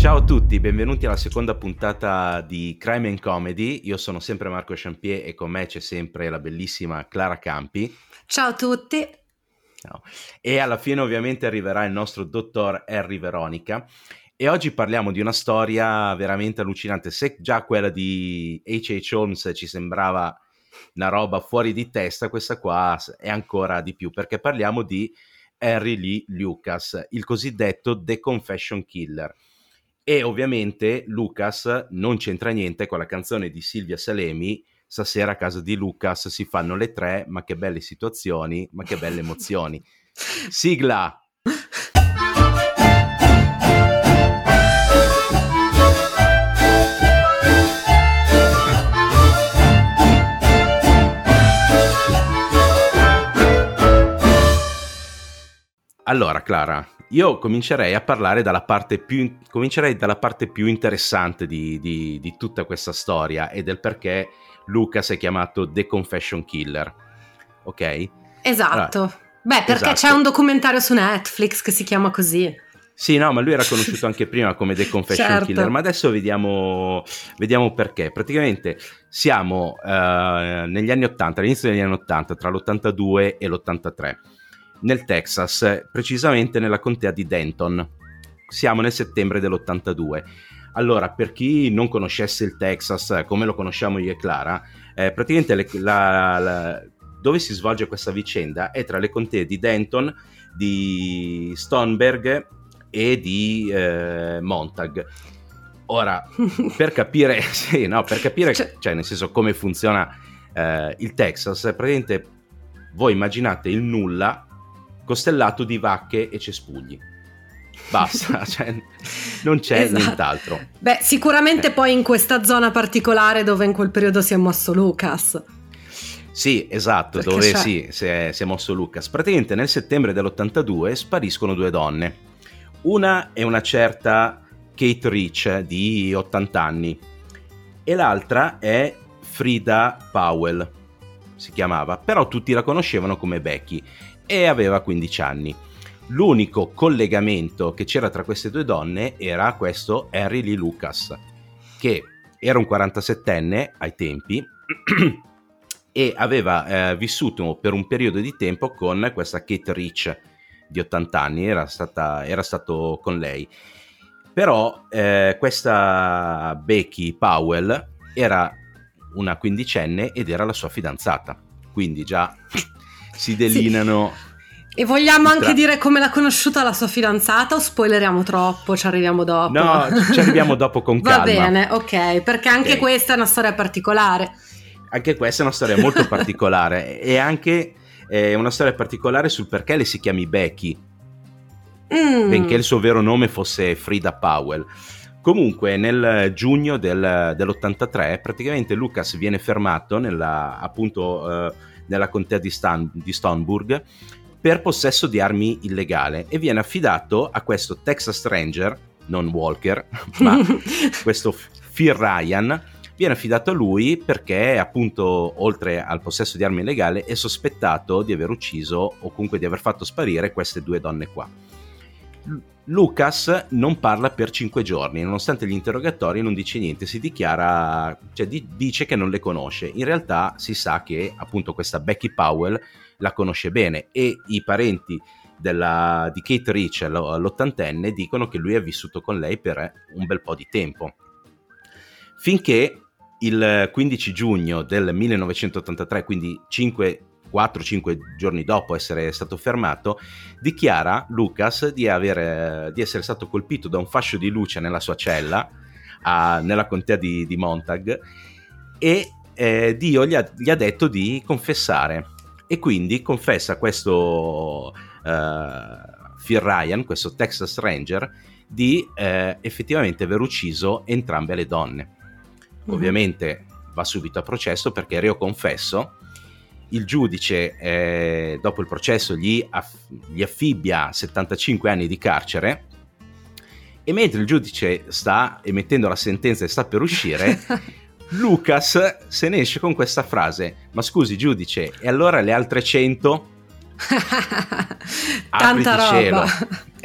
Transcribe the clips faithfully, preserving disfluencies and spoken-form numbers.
Ciao a tutti, benvenuti alla seconda puntata di Crime and Comedy. Io sono sempre Marco Champier e con me c'è sempre la bellissima Clara Campi. Ciao a tutti. Ciao. E alla fine ovviamente arriverà il nostro dottor Harry Veronica. E oggi parliamo di una storia veramente allucinante. Se già quella di H H. Holmes ci sembrava una roba fuori di testa, questa qua è ancora di più, perché parliamo di Henry Lee Lucas, il cosiddetto The Confession Killer. E ovviamente Lucas non c'entra niente con la canzone di Silvia Salemi, Stasera a casa di Lucas si fanno le tre, ma che belle situazioni, ma che belle emozioni. Sigla! Allora, Clara, io comincerei a parlare dalla parte più, comincerei dalla parte più interessante di, di, di tutta questa storia e del perché Lucas è chiamato The Confession Killer, ok? Esatto. Allora, Beh, perché esatto. C'è un documentario su Netflix che si chiama così. Sì, no, ma lui era conosciuto anche prima come The Confession Certo. Killer, ma adesso vediamo, vediamo perché. Praticamente siamo uh, negli anni ottanta, all'inizio degli anni ottanta, tra l'ottantadue e l'ottantatré. Nel Texas, precisamente nella contea di Denton. Siamo nel settembre dell'ottantadue. Allora, per chi non conoscesse il Texas, come lo conosciamo io e Clara, eh, praticamente le, la, la, dove si svolge questa vicenda è tra le contee di Denton, di Stoneburg e di eh, Montague. Ora, per capire, sì, no, per capire, cioè, cioè nel senso come funziona eh, il Texas, praticamente voi immaginate il nulla costellato di vacche e cespugli. Basta, cioè, non c'è esatto. nient'altro. Beh, sicuramente eh. poi in questa zona particolare dove in quel periodo si è mosso Lucas. Sì, esatto, perché dove c'è... sì, si è, si è mosso Lucas. Praticamente nel settembre dell'ottantadue spariscono due donne. Una è una certa Kate Rich di ottanta anni e l'altra è Frida Powell, si chiamava, però tutti la conoscevano come Becky e aveva quindici anni. L'unico collegamento che c'era tra queste due donne era questo Henry Lee Lucas, che era un quarantasettenne ai tempi e aveva eh, vissuto per un periodo di tempo con questa Kate Rich di ottanta anni, era, stata, era stato con lei. Però eh, questa Becky Powell era una quindicenne ed era la sua fidanzata, quindi già si delinano. Sì. E vogliamo anche tra... dire come l'ha conosciuta la sua fidanzata o spoileriamo troppo? Ci arriviamo dopo? No, ci arriviamo dopo con calma. Va bene, ok, perché anche okay. questa è una storia particolare. Anche questa è una storia molto particolare e anche eh, una storia particolare sul perché le si chiami Becky, mm. benché il suo vero nome fosse Frida Powell. Comunque nel giugno del, dell'ottantatré praticamente Lucas viene fermato nella, appunto, eh, nella contea di, Stan, di Stoneburg per possesso di armi illegale e viene affidato a questo Texas Ranger, non Walker, ma questo Phil Ryan, viene affidato a lui perché appunto oltre al possesso di armi illegale è sospettato di aver ucciso o comunque di aver fatto sparire queste due donne qua. Lucas non parla per cinque giorni, nonostante gli interrogatori non dice niente, si dichiara, cioè di, dice che non le conosce. In realtà si sa che appunto questa Becky Powell la conosce bene e i parenti della, di Kate Rich, l'ottantenne, dicono che lui ha vissuto con lei per un bel po' di tempo. Finché il quindici giugno del millenovecentottantatré, quindi cinque quattro cinque giorni dopo essere stato fermato, dichiara Lucas di, aver, di essere stato colpito da un fascio di luce nella sua cella a, nella contea di, di Montague e eh, Dio gli ha, gli ha detto di confessare e quindi confessa questo uh, Phil Ryan, questo Texas Ranger, di eh, effettivamente aver ucciso entrambe le donne. Mm-hmm. Ovviamente va subito a processo perché reo confesso. Il giudice eh, dopo il processo gli, aff- gli affibbia settantacinque anni di carcere e mentre il giudice sta emettendo la sentenza e sta per uscire Lucas se ne esce con questa frase: ma scusi giudice, e allora le altre cento? Tanta roba. Cielo.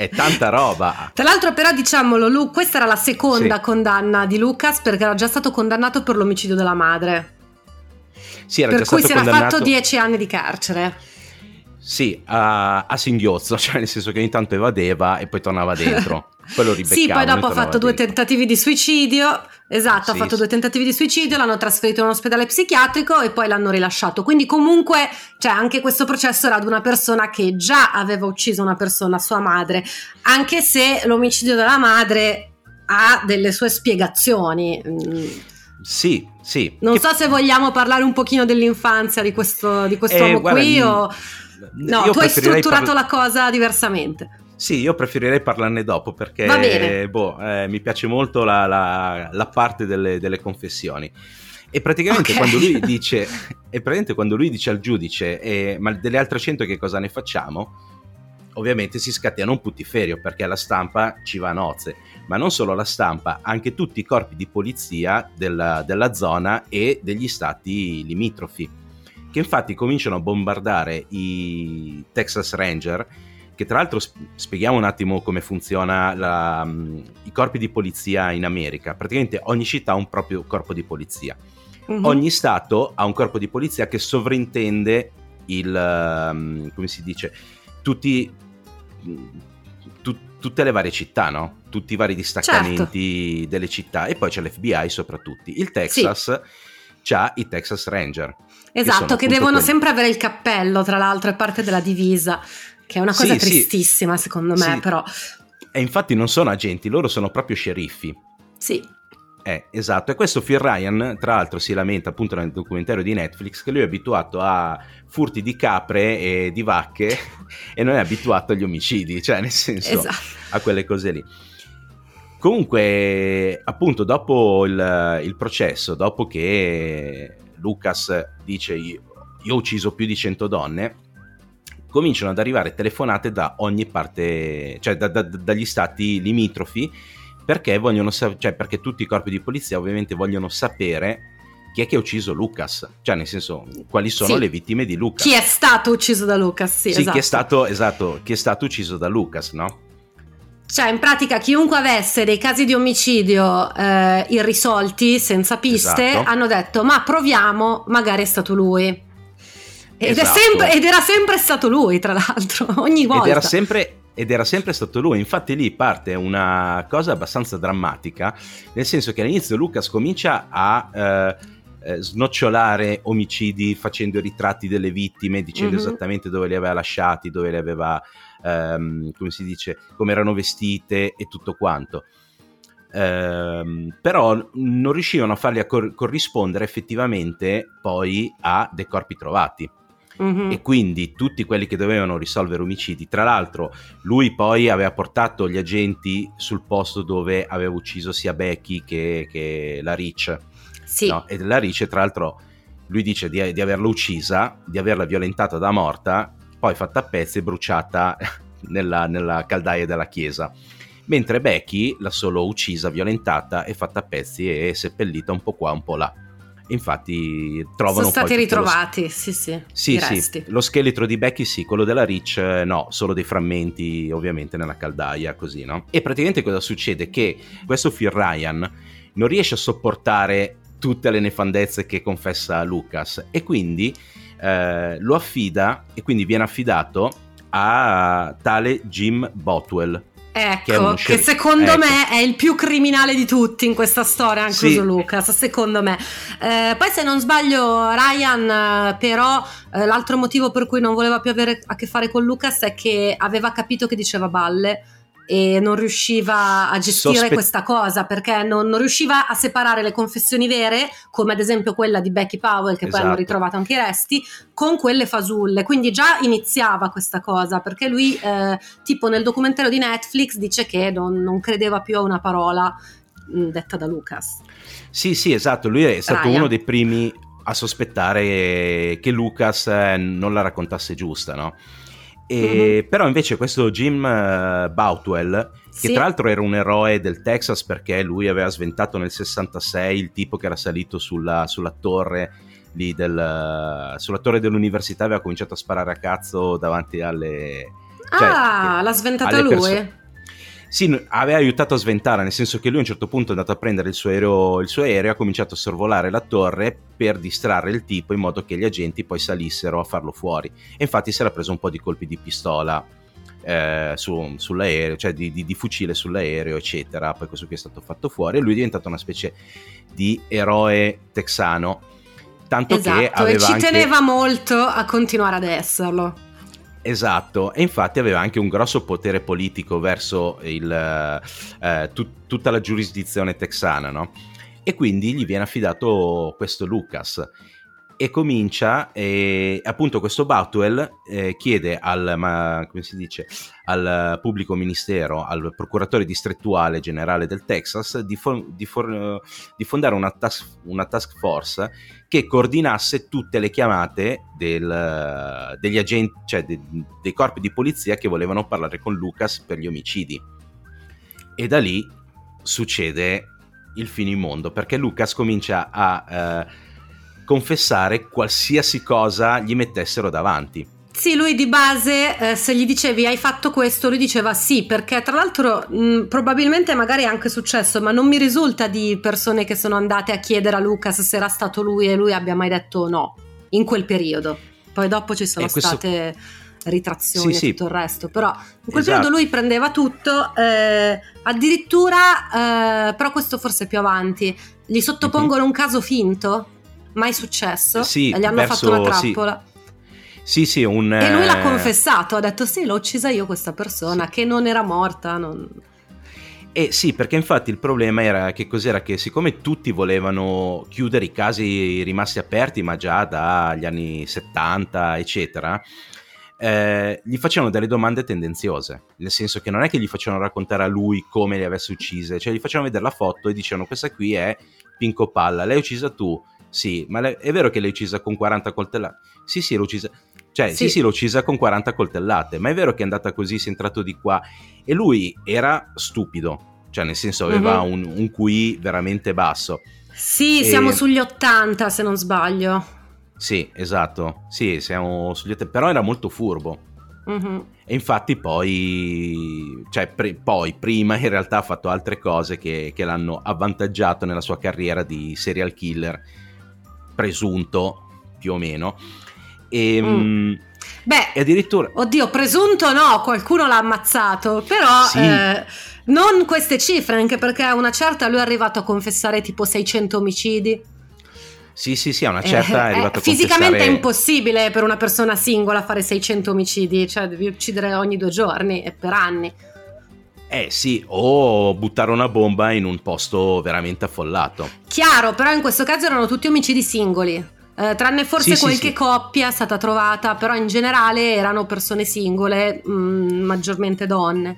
È tanta roba. Tra l'altro però diciamolo, Lu, questa era la seconda Sì. condanna di Lucas, perché era già stato condannato per l'omicidio della madre. Sì, era Per già cui stato si era condannato... fatto dieci anni di carcere. Sì, a, a singhiozzo, cioè nel senso che ogni tanto evadeva e poi tornava dentro. Poi lo ribeccavano. Sì, poi dopo e ha tornava fatto due dentro. tentativi di suicidio. Esatto, Sì, ha fatto sì. due tentativi di suicidio, l'hanno trasferito in un ospedale psichiatrico e poi l'hanno rilasciato. Quindi comunque, cioè, anche questo processo era ad una persona che già aveva ucciso una persona, sua madre, anche se l'omicidio della madre ha delle sue spiegazioni. Mm. Sì, sì. Non Che- so se vogliamo parlare un pochino dell'infanzia di questo di Eh, quest'uomo guarda, qui n- o... No, io tu hai preferirei strutturato parla- la cosa diversamente. Sì, io preferirei parlarne dopo perché Va bene. boh, eh, mi piace molto la, la- la parte delle, delle confessioni. E praticamente Ok. quando lui dice, e praticamente quando lui dice al giudice, eh, ma delle altre cento che cosa ne facciamo? Ovviamente si scatena un putiferio perché la stampa ci va a nozze, ma non solo la stampa, anche tutti i corpi di polizia della, della zona e degli stati limitrofi, che infatti cominciano a bombardare i Texas Ranger, che tra l'altro sp- spieghiamo un attimo come funziona la, um, i corpi di polizia in America. Praticamente ogni città ha un proprio corpo di polizia. Mhm. Ogni stato ha un corpo di polizia che sovrintende il, um, come si dice, tutti, tu- tutte le varie città, no? Tutti i vari distaccamenti Certo. delle città, e poi c'è l'F B I sopra tutti. Il Texas c'ha i Texas Ranger. Esatto, sono che appunto devono quelli- sempre avere il cappello, tra l'altro, è parte della divisa, che è una cosa Sì, sì. tristissima secondo me, Sì. però E infatti non sono agenti, loro sono proprio sceriffi. sì. Eh, esatto, e questo Phil Ryan, tra l'altro, si lamenta appunto nel documentario di Netflix che lui è abituato a furti di capre e di vacche e non è abituato agli omicidi, cioè nel senso Esatto. a quelle cose lì. Comunque, appunto, dopo il, il processo, dopo che Lucas dice io, io ho ucciso più di cento donne, cominciano ad arrivare telefonate da ogni parte, cioè da, da- dagli stati limitrofi, perché vogliono sa- cioè perché tutti i corpi di polizia ovviamente vogliono sapere chi è che ha ucciso Lucas, cioè nel senso quali sono Sì. le vittime di Lucas. Chi è stato ucciso da Lucas? Sì, Sì, esatto. chi è stato, esatto, chi è stato ucciso da Lucas, no? Cioè, in pratica, chiunque avesse dei casi di omicidio eh, irrisolti, senza piste, Esatto. hanno detto, ma proviamo, magari è stato lui. Ed, Esatto. è sempre, ed era sempre stato lui, tra l'altro, ogni volta. Ed era sempre ed era sempre stato lui. Infatti lì parte una cosa abbastanza drammatica, nel senso che all'inizio Lucas comincia a eh, eh, snocciolare omicidi facendo i ritratti delle vittime, dicendo Mhm. esattamente dove li aveva lasciati, dove li aveva ehm, come si dice, come erano vestite e tutto quanto. Ehm, però non riuscivano a farli a cor- corrispondere effettivamente poi a dei corpi trovati. Mhm. E quindi tutti quelli che dovevano risolvere omicidi, tra l'altro lui poi aveva portato gli agenti sul posto dove aveva ucciso sia Becky che, che la Rich, Sì. no? E la Rich tra l'altro lui dice di, di averla uccisa, di averla violentata da morta, poi fatta a pezzi e bruciata nella, nella caldaia della chiesa, mentre Becky l'ha solo uccisa, violentata e fatta a pezzi e seppellita un po' qua un po' là. Infatti trovano Sono stati poi tutto lo- ritrovati, sì, sì, sì, i sì, resti. lo scheletro di Becky sì, quello della Rich eh, no, solo dei frammenti ovviamente nella caldaia, così, no? E praticamente cosa succede? Che questo Phil Ryan non riesce a sopportare tutte le nefandezze che confessa Lucas e quindi eh, lo affida, e quindi viene affidato a tale Jim Bothwell. Che è Ecco, uno che sceriffo. secondo Ecco. me è il più criminale di tutti in questa storia, anche Sì. Lucas, secondo me. Eh, poi se non sbaglio Ryan, eh, però eh, l'altro motivo per cui non voleva più avere a che fare con Lucas è che aveva capito che diceva balle e non riusciva a gestire Sospe- questa cosa, perché non, non riusciva a separare le confessioni vere, come ad esempio quella di Becky Powell, che poi hanno Esatto. ritrovato anche i resti, con quelle fasulle. Quindi già iniziava questa cosa, perché lui eh, tipo nel documentario di Netflix dice che non, non credeva più a una parola mh, detta da Lucas. Sì, sì, esatto, lui è stato Ryan. uno dei primi a sospettare che Lucas eh, non la raccontasse giusta, no? E, Mhm. Però invece questo Jim eh, Bothwell, che Sì. tra l'altro era un eroe del Texas perché lui aveva sventato nel sessantasei il tipo che era salito sulla, sulla torre lì del, sulla torre dell'università, aveva cominciato a sparare a cazzo davanti alle, Cioè, ah, l'ha sventata alle lui? perso- Sì, aveva aiutato a sventare, nel senso che lui a un certo punto è andato a prendere il suo aereo, il suo aereo e ha cominciato a sorvolare la torre per distrarre il tipo in modo che gli agenti poi salissero a farlo fuori. E infatti si era preso un po' di colpi di pistola eh, su, sull'aereo, cioè di, di, di fucile sull'aereo, eccetera. Poi questo qui è stato fatto fuori e lui è diventato una specie di eroe texano. Tanto esatto, che aveva e ci anche... teneva molto a continuare ad esserlo. Esatto, e infatti aveva anche un grosso potere politico verso il, eh, tut- tutta la giurisdizione texana, no? E quindi gli viene affidato questo Lucas e comincia, e appunto questo Boutwell eh, chiede al, ma, come si dice, al pubblico ministero, al procuratore distrettuale generale del Texas di, fo- di, for- di fondare una task, una task force che coordinasse tutte le chiamate del, degli agenti, cioè de, dei corpi di polizia che volevano parlare con Lucas per gli omicidi. E da lì succede il finimondo, perché Lucas comincia a eh, confessare qualsiasi cosa gli mettessero davanti. Sì, lui di base, eh, se gli dicevi hai fatto questo, lui diceva sì, perché tra l'altro mh, probabilmente magari è anche successo, ma non mi risulta di persone che sono andate a chiedere a Lucas se era stato lui e lui abbia mai detto no, in quel periodo. Poi dopo ci sono eh, questo... state ritrazioni sì, e sì. tutto il resto, però in quel Esatto. periodo lui prendeva tutto, eh, addirittura, eh, però questo forse è più avanti, gli sottopongono mm-hmm. un caso finto, mai successo, sì, e gli hanno verso, fatto una trappola. Sì. Sì, sì, un... E lui l'ha confessato, ha detto sì, l'ho uccisa io questa persona, sì. Che non era morta. Non... Eh sì, perché infatti il problema era che cos'era, che siccome tutti volevano chiudere i casi rimasti aperti, ma già dagli anni settanta, eccetera, eh, gli facevano delle domande tendenziose, nel senso che non è che gli facevano raccontare a lui come le avesse uccise, cioè gli facevano vedere la foto e dicevano questa qui è Pinco Palla, l'hai uccisa tu? Sì, ma lei, è vero che l'hai uccisa con quaranta coltellate? Sì, sì, l'ho uccisa... Cioè, sì. sì, sì, l'ho uccisa con quaranta coltellate, ma è vero che è andata così, si è entrato di qua. E lui era stupido, cioè nel senso aveva mm-hmm. un, un Q I veramente basso. Sì, e... siamo sugli ottanta se non sbaglio. Sì, esatto, sì, siamo sugli ottanta, però era molto furbo. Mm-hmm. E infatti poi, cioè pre- poi prima in realtà ha fatto altre cose che, che l'hanno avvantaggiato nella sua carriera di serial killer, presunto più o meno. E, mm. Beh, e addirittura oddio, presunto no, qualcuno l'ha ammazzato, però sì. eh, non queste cifre, anche perché a una certa lui è arrivato a confessare tipo seicento omicidi. Sì, sì, sì, a una certa eh, è arrivato eh, a fisicamente confessare... è impossibile per una persona singola fare seicento omicidi, cioè devi uccidere ogni due giorni e per anni. Eh sì, o buttare una bomba in un posto veramente affollato. Chiaro, però in questo caso erano tutti omicidi singoli. Eh, tranne forse sì, qualche sì, sì. coppia è stata trovata, però in generale erano persone singole, mh, maggiormente donne.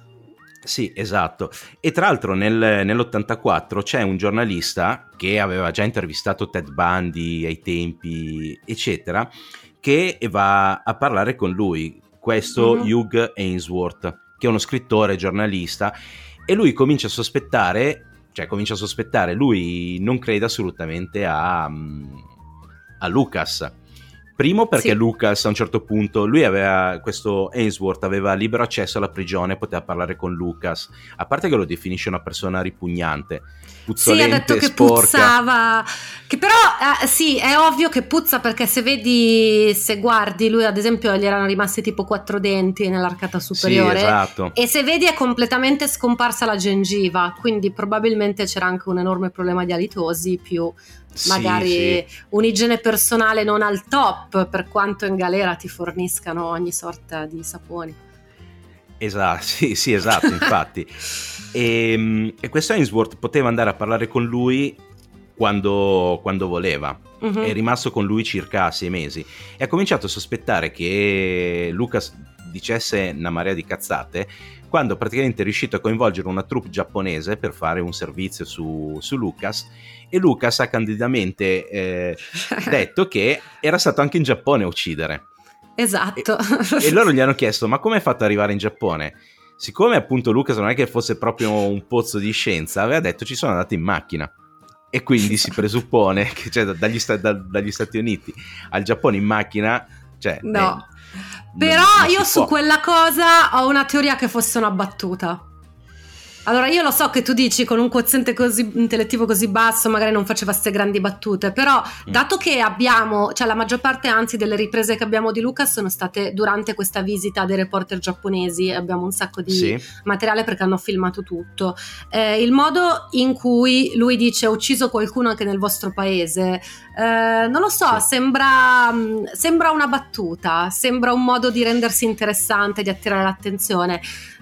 Sì, esatto. E tra l'altro nel, nell'ottantaquattro c'è un giornalista che aveva già intervistato Ted Bundy ai tempi, eccetera, che va a parlare con lui, questo mm-hmm. Hugh Ainsworth, che è uno scrittore, giornalista, e lui comincia a sospettare, cioè comincia a sospettare, lui non crede assolutamente a... a Lucas. Primo perché sì. Lucas a un certo punto, lui aveva, questo Ainsworth aveva libero accesso alla prigione, poteva parlare con Lucas, a parte che lo definisce una persona ripugnante, puzzolente, sì, ha detto che sporca. Puzzava, che però eh, sì, è ovvio che puzza, perché se vedi, se guardi, lui ad esempio gli erano rimasti tipo quattro denti nell'arcata superiore, sì, esatto. E se vedi è completamente scomparsa la gengiva, quindi probabilmente c'era anche un enorme problema di alitosi, più magari sì, sì. un'igiene personale non al top, per quanto in galera ti forniscano ogni sorta di saponi. Esatto, sì, sì, esatto, infatti. E, e questo Ainsworth poteva andare a parlare con lui quando, quando voleva. Uh-huh. È rimasto con lui circa sei mesi e ha cominciato a sospettare che Lucas dicesse una marea di cazzate quando praticamente è riuscito a coinvolgere una troupe giapponese per fare un servizio su, su Lucas, e Lucas ha candidamente eh, detto che era stato anche in Giappone a uccidere. Esatto. E, e loro gli hanno chiesto: ma come hai fatto ad arrivare in Giappone? Siccome appunto Lucas non è che fosse proprio un pozzo di scienza, aveva detto ci sono andato in macchina, e quindi si presuppone che cioè, dagli, sta- da, dagli Stati Uniti al Giappone in macchina, cioè no. eh, Però non, non io su può. quella cosa ho una teoria che fosse una battuta. Allora io lo so che tu dici con un quoziente così intellettivo così basso magari non faceva ste grandi battute, però mm. dato che abbiamo, cioè la maggior parte anzi delle riprese che abbiamo di Lucas sono state durante questa visita dei reporter giapponesi, abbiamo un sacco di sì. materiale perché hanno filmato tutto, eh, il modo in cui lui dice ho ucciso qualcuno anche nel vostro paese, eh, non lo so, sì. sembra, sembra una battuta, sembra un modo di rendersi interessante, di attirare l'attenzione.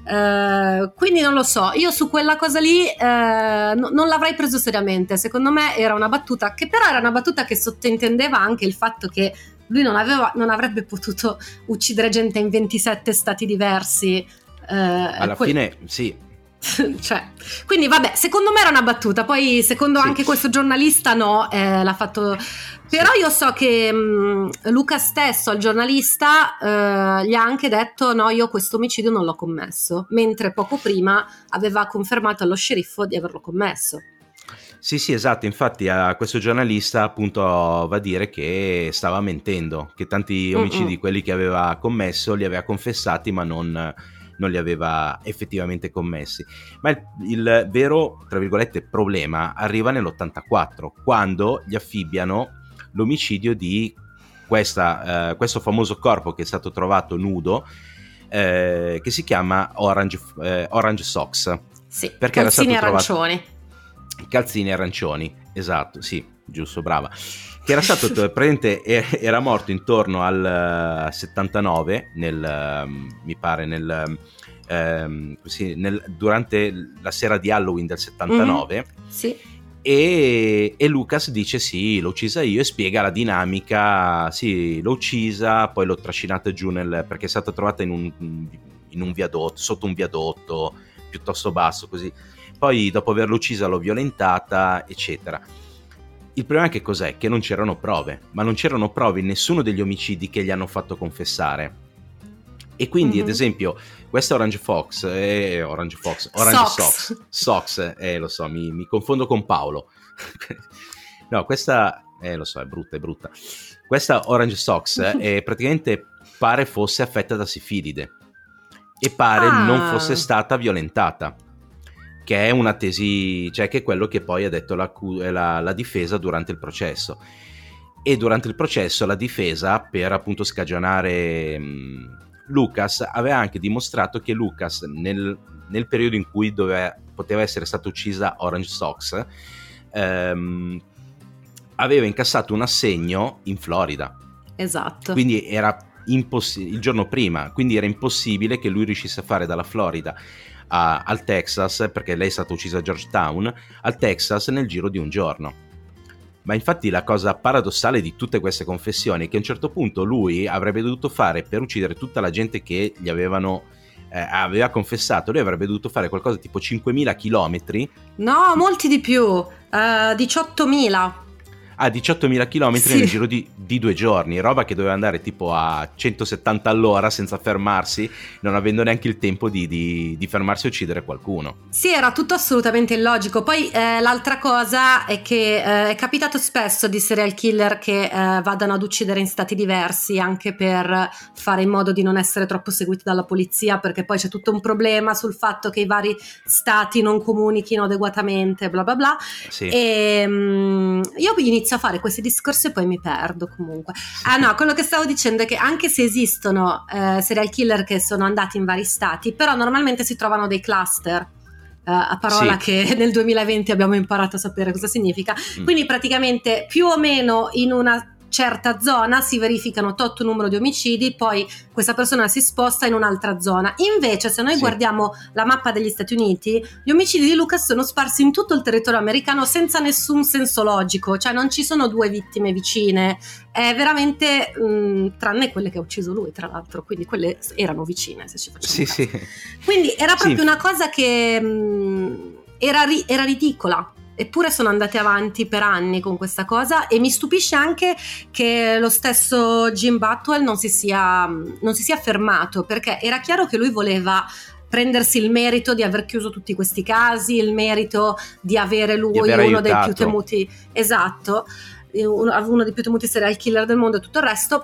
Uh, quindi non lo so, io su quella cosa lì uh, no, non l'avrei preso seriamente, secondo me era una battuta che però era una battuta che sottintendeva anche il fatto che lui non, aveva, non avrebbe potuto uccidere gente in ventisette stati diversi uh, alla que- fine sì cioè, quindi vabbè, secondo me era una battuta, poi secondo sì. anche questo giornalista no, eh, l'ha fatto, però sì. io so che mh, Luca stesso al giornalista eh, gli ha anche detto no, io questo omicidio non l'ho commesso, mentre poco prima aveva confermato allo sceriffo di averlo commesso. Sì, sì, esatto, infatti a questo giornalista appunto va a dire che stava mentendo, che tanti omicidi, Mm-mm. quelli che aveva commesso, li aveva confessati ma non... non li aveva effettivamente commessi. Ma il, il vero, tra virgolette, problema arriva nell'ottantaquattro, quando gli affibbiano l'omicidio di questa, eh, questo famoso corpo che è stato trovato nudo, eh, che si chiama Orange, eh, Orange Socks. Sì, perché calzini era stato arancioni. Trovato... Calzini arancioni, esatto, sì, giusto, brava. Che era stato praticamente era morto intorno al settantanove nel mi pare nel, ehm, sì, nel durante la sera di Halloween del settantanove. Mm-hmm. Sì. E, e Lucas dice sì, l'ho uccisa io, e spiega la dinamica. Sì, l'ho uccisa, poi l'ho trascinata giù nel, perché è stata trovata in un, in un viadotto, sotto un viadotto piuttosto basso, così. Poi dopo averla uccisa l'ho violentata, eccetera. Il problema è che cos'è? Che non c'erano prove, ma non c'erano prove in nessuno degli omicidi che gli hanno fatto confessare. E quindi, mm-hmm. ad esempio, questa Orange Fox, eh, Orange Fox, Orange Socks, Socks, eh, lo so, mi, mi confondo con Paolo. No, questa, eh, lo so, è brutta, è brutta. Questa Orange Socks eh, praticamente pare fosse affetta da sifilide e pare ah. non fosse stata violentata. Che è una tesi, cioè che è quello che poi ha detto la, la, la difesa durante il processo. E durante il processo la difesa, per appunto scagionare mh, Lucas, aveva anche dimostrato che Lucas nel, nel periodo in cui doveva, poteva essere stata uccisa Orange Socks, ehm, aveva incassato un assegno in Florida. Esatto. Quindi era impossibile, il giorno prima, quindi era impossibile che lui riuscisse a fare dalla Florida A, al Texas, perché lei è stata uccisa a Georgetown, al Texas nel giro di un giorno. Ma infatti la cosa paradossale di tutte queste confessioni è che a un certo punto lui avrebbe dovuto fare, per uccidere tutta la gente che gli avevano eh, aveva confessato, lui avrebbe dovuto fare qualcosa tipo cinquemila chilometri. No, molti di più, uh, diciottomila. A diciottomila chilometri sì. nel giro di, di due giorni, roba che doveva andare tipo a centosettanta all'ora senza fermarsi, non avendo neanche il tempo di, di, di fermarsi e uccidere qualcuno. Sì, era tutto assolutamente illogico. Poi eh, l'altra cosa è che eh, è capitato spesso di serial killer che eh, vadano ad uccidere in stati diversi, anche per fare in modo di non essere troppo seguiti dalla polizia, perché poi c'è tutto un problema sul fatto che i vari stati non comunichino adeguatamente, bla bla bla. Sì. E um, io inizio a fare questi discorsi e poi mi perdo comunque. Ah no, quello che stavo dicendo è che anche se esistono eh, serial killer che sono andati in vari stati, però normalmente si trovano dei cluster, eh, a parola sì. che nel duemilaventi abbiamo imparato a sapere cosa significa. Mm. Quindi praticamente più o meno in una certa zona si verificano tot numero di omicidi, poi questa persona si sposta in un'altra zona. Invece se noi sì. guardiamo la mappa degli Stati Uniti, gli omicidi di Lucas sono sparsi in tutto il territorio americano senza nessun senso logico, cioè non ci sono due vittime vicine, è veramente mh, tranne quelle che ha ucciso lui tra l'altro, quindi quelle erano vicine, se ci facciamo sì, caso. Sì. Quindi era proprio sì. una cosa che mh, era, ri- era ridicola. Eppure sono andati avanti per anni con questa cosa, e mi stupisce anche che lo stesso Jim Butwell non si sia, non si sia fermato, perché era chiaro che lui voleva prendersi il merito di aver chiuso tutti questi casi, il merito di avere lui di aver uno aiutato. dei più temuti, esatto, uno, uno dei più temuti serial killer del mondo e tutto il resto.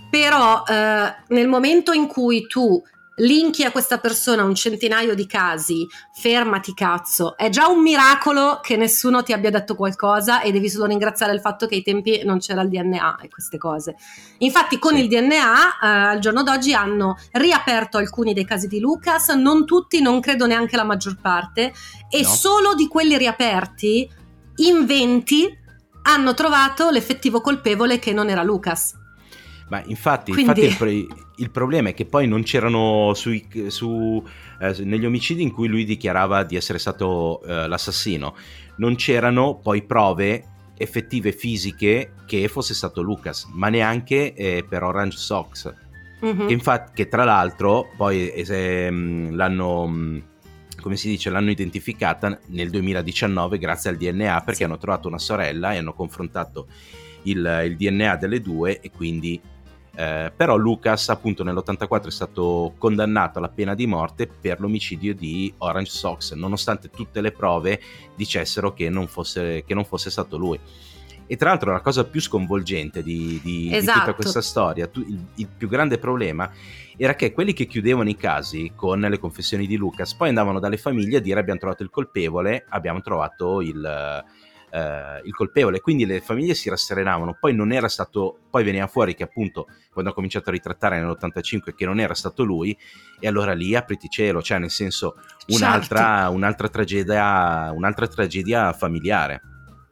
però eh, nel momento in cui tu linki a questa persona un centinaio di casi, fermati cazzo, è già un miracolo che nessuno ti abbia detto qualcosa e devi solo ringraziare il fatto che ai tempi non c'era il D N A e queste cose. Infatti con sì. il D N A eh, al giorno d'oggi hanno riaperto alcuni dei casi di Lucas, non tutti, non credo neanche la maggior parte, e no. solo di quelli riaperti in venti hanno trovato l'effettivo colpevole che non era Lucas. Ma infatti, Quindi... infatti il, pro- il problema è che poi non c'erano sui, su, eh, negli omicidi in cui lui dichiarava di essere stato eh, l'assassino, non c'erano poi prove effettive fisiche che fosse stato Lucas, ma neanche eh, per Orange Sox, mm-hmm. che infatti che tra l'altro poi eh, l'hanno come si dice l'hanno identificata nel duemiladiciannove grazie al D N A, perché sì. hanno trovato una sorella e hanno confrontato il, il D N A delle due e quindi Eh, però Lucas appunto nell'ottantaquattro è stato condannato alla pena di morte per l'omicidio di Orange Sox, nonostante tutte le prove dicessero che non fosse, che non fosse stato lui. E tra l'altro la cosa più sconvolgente di, di, esatto. di tutta questa storia, tu, il, il più grande problema era che quelli che chiudevano i casi con le confessioni di Lucas poi andavano dalle famiglie a dire abbiamo trovato il colpevole, abbiamo trovato il... Uh, il colpevole, quindi le famiglie si rasserenavano. Poi non era stato, poi veniva fuori che appunto quando ha cominciato a ritrattare nell'ottantacinque che non era stato lui, e allora lì apriti cielo, cioè nel senso un'altra, certo. un'altra tragedia un'altra tragedia familiare,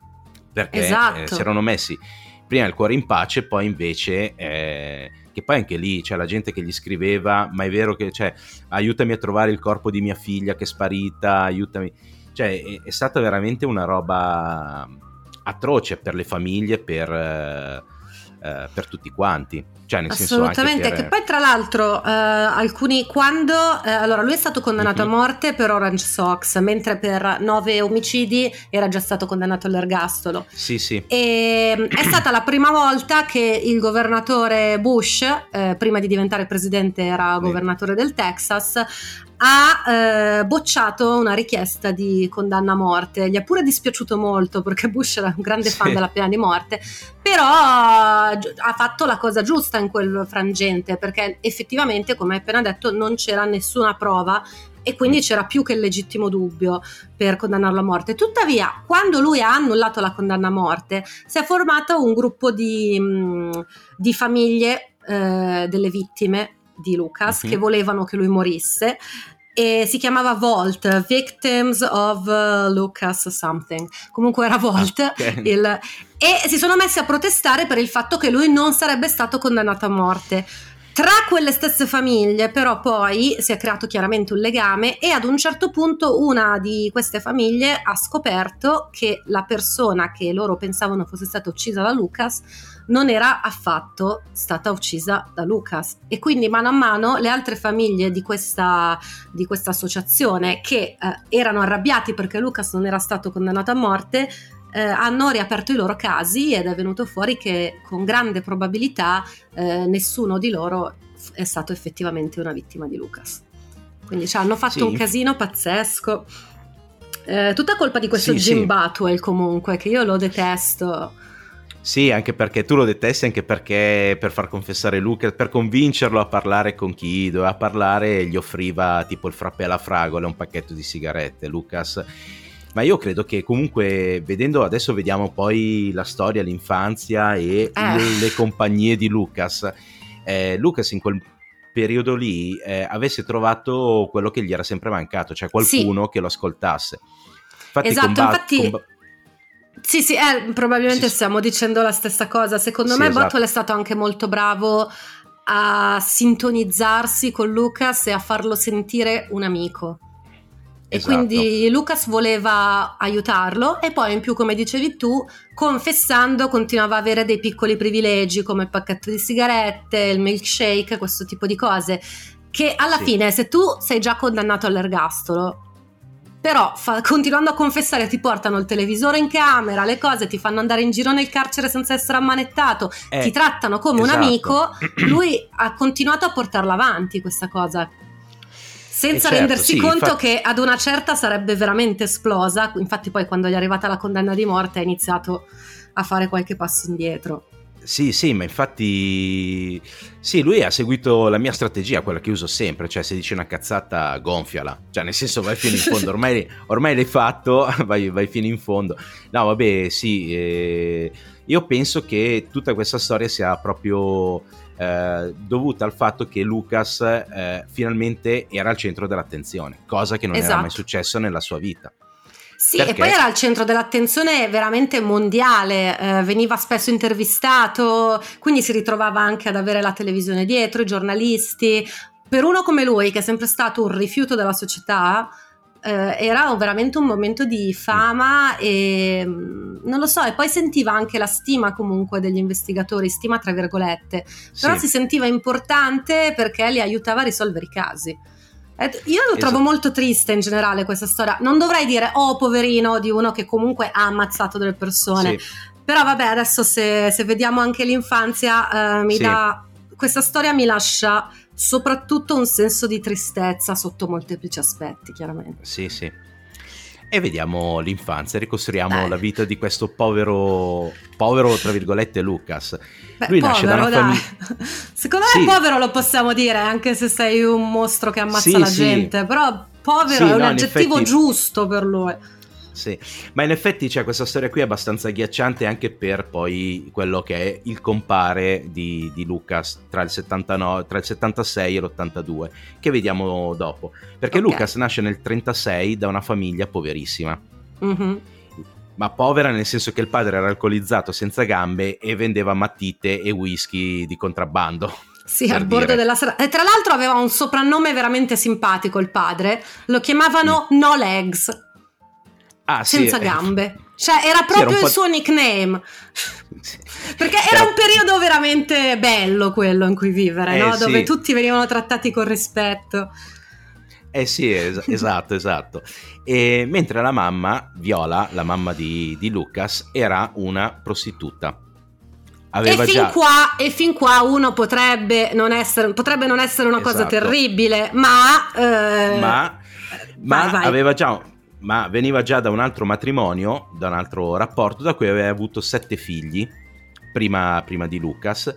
perché esatto. eh, si erano messi prima il cuore in pace, poi invece eh, che poi anche lì c'è la gente che gli scriveva ma è vero che cioè, aiutami a trovare il corpo di mia figlia che è sparita, aiutami. Cioè è, è stata veramente una roba atroce per le famiglie, per, eh, eh, per tutti quanti. Cioè, nel assolutamente, senso anche per... che poi tra l'altro eh, alcuni quando eh, allora lui è stato condannato mm-hmm. a morte per Orange Sox, mentre per nove omicidi era già stato condannato all'ergastolo. Sì, sì. E è stata la prima volta che il governatore Bush, eh, prima di diventare presidente era sì. governatore del Texas, ha eh, bocciato una richiesta di condanna a morte. Gli è pure dispiaciuto molto perché Bush era un grande fan sì. della pena di morte, però ha fatto la cosa giusta in quel frangente, perché effettivamente, come hai appena detto, non c'era nessuna prova e quindi c'era più che il legittimo dubbio per condannarlo a morte. Tuttavia, quando lui ha annullato la condanna a morte, si è formato un gruppo di, mh, di famiglie eh, delle vittime di Lucas uh-huh. che volevano che lui morisse, e si chiamava Volt, Victims of uh, Lucas something, comunque era Volt, okay. il, e si sono messi a protestare per il fatto che lui non sarebbe stato condannato a morte. Tra quelle stesse famiglie però poi si è creato chiaramente un legame, e ad un certo punto una di queste famiglie ha scoperto che la persona che loro pensavano fosse stata uccisa da Lucas non era affatto stata uccisa da Lucas, e quindi mano a mano le altre famiglie di questa, di questa associazione che eh, erano arrabbiati perché Lucas non era stato condannato a morte Eh, hanno riaperto i loro casi, ed è venuto fuori che con grande probabilità eh, nessuno di loro f- è stato effettivamente una vittima di Lucas. Quindi cioè, hanno fatto sì. un casino pazzesco, eh, tutta colpa di questo sì, Jim sì. Batwell comunque, che io lo detesto. Sì, anche perché tu lo detesti, anche perché per far confessare Lucas, per convincerlo a parlare con chi doveva parlare, gli offriva tipo il frappè alla fragola e un pacchetto di sigarette. Lucas... Ma io credo che comunque, vedendo adesso, vediamo poi la storia, l'infanzia e eh. le compagnie di Lucas. Eh, Lucas in quel periodo lì eh, avesse trovato quello che gli era sempre mancato, cioè qualcuno sì. che lo ascoltasse. Infatti, esatto, combat- infatti... comb- Sì, sì, eh, probabilmente sì, stiamo dicendo la stessa cosa. Secondo sì, me esatto. Botwell è stato anche molto bravo a sintonizzarsi con Lucas e a farlo sentire un amico. E esatto. quindi Lucas voleva aiutarlo, e poi in più, come dicevi tu, confessando continuava a avere dei piccoli privilegi come il pacchetto di sigarette, il milkshake, questo tipo di cose, che alla sì. fine, se tu sei già condannato all'ergastolo, però fa, continuando a confessare ti portano il televisore in camera, le cose, ti fanno andare in giro nel carcere senza essere ammanettato, eh, ti trattano come esatto. un amico, lui ha continuato a portarla avanti questa cosa, senza certo, rendersi sì, conto infatti... che ad una certa sarebbe veramente esplosa. Infatti poi quando gli è arrivata la condanna di morte ha iniziato a fare qualche passo indietro. Sì, sì, ma infatti sì, lui ha seguito la mia strategia, quella che uso sempre, cioè se dici una cazzata gonfiala, cioè nel senso vai fino in fondo, ormai, ormai l'hai fatto, vai, vai fino in fondo. No, vabbè, sì, eh, io penso che tutta questa storia sia proprio eh, dovuta al fatto che Lucas eh, finalmente era al centro dell'attenzione, cosa che non Esatto. era mai successo nella sua vita. Sì, Perché? E poi era al centro dell'attenzione veramente mondiale, eh, veniva spesso intervistato, quindi si ritrovava anche ad avere la televisione dietro, i giornalisti. Per uno come lui, che è sempre stato un rifiuto della società, eh, era veramente un momento di fama e non lo so, e poi sentiva anche la stima comunque degli investigatori, stima tra virgolette, però Sì. si sentiva importante perché li aiutava a risolvere i casi. Io lo trovo Esatto. molto triste in generale questa storia. Non dovrei dire oh poverino di uno che comunque ha ammazzato delle persone, Sì. però vabbè, adesso se, se vediamo anche l'infanzia eh, mi Sì. dà, questa storia mi lascia soprattutto un senso di tristezza sotto molteplici aspetti, chiaramente. Sì, sì. E vediamo l'infanzia, ricostruiamo Dai. la vita di questo povero, povero tra virgolette Lucas. Beh, Lui povero, nasce da una dai. famiglia. Secondo Sì. me povero lo possiamo dire, anche se sei un mostro che ammazza Sì, la sì. gente, però povero Sì, è un no, in aggettivo effetti- giusto per lui. Sì, ma in effetti c'è questa storia qui abbastanza agghiacciante anche per poi quello che è il compare di, di Lucas tra il settantanove, tra il settantasei e l'ottantadue, che vediamo dopo. Perché Ok. Lucas nasce nel trentasei da una famiglia poverissima. Mhm. Ma povera nel senso che il padre era alcolizzato senza gambe e vendeva matite e whisky di contrabbando. Sì, per al bordo dire. della strada. E tra l'altro aveva un soprannome veramente simpatico il padre, lo chiamavano No Legs, Ah, sì, senza eh, gambe. Cioè era sì, era proprio un il po'- suo nickname. sì. Perché era un periodo veramente bello quello in cui vivere, Eh, no? sì. Dove tutti venivano trattati con rispetto. Eh sì, es- esatto, esatto. E mentre la mamma, Viola, la mamma di, di Lucas, era una prostituta. Aveva e, fin già... qua, e fin qua uno potrebbe non essere, potrebbe non essere una cosa Esatto. terribile, ma... eh, ma, ma vai, vai. aveva già... ma veniva già da un altro matrimonio, da un altro rapporto, da cui aveva avuto sette figli, prima, prima di Lucas,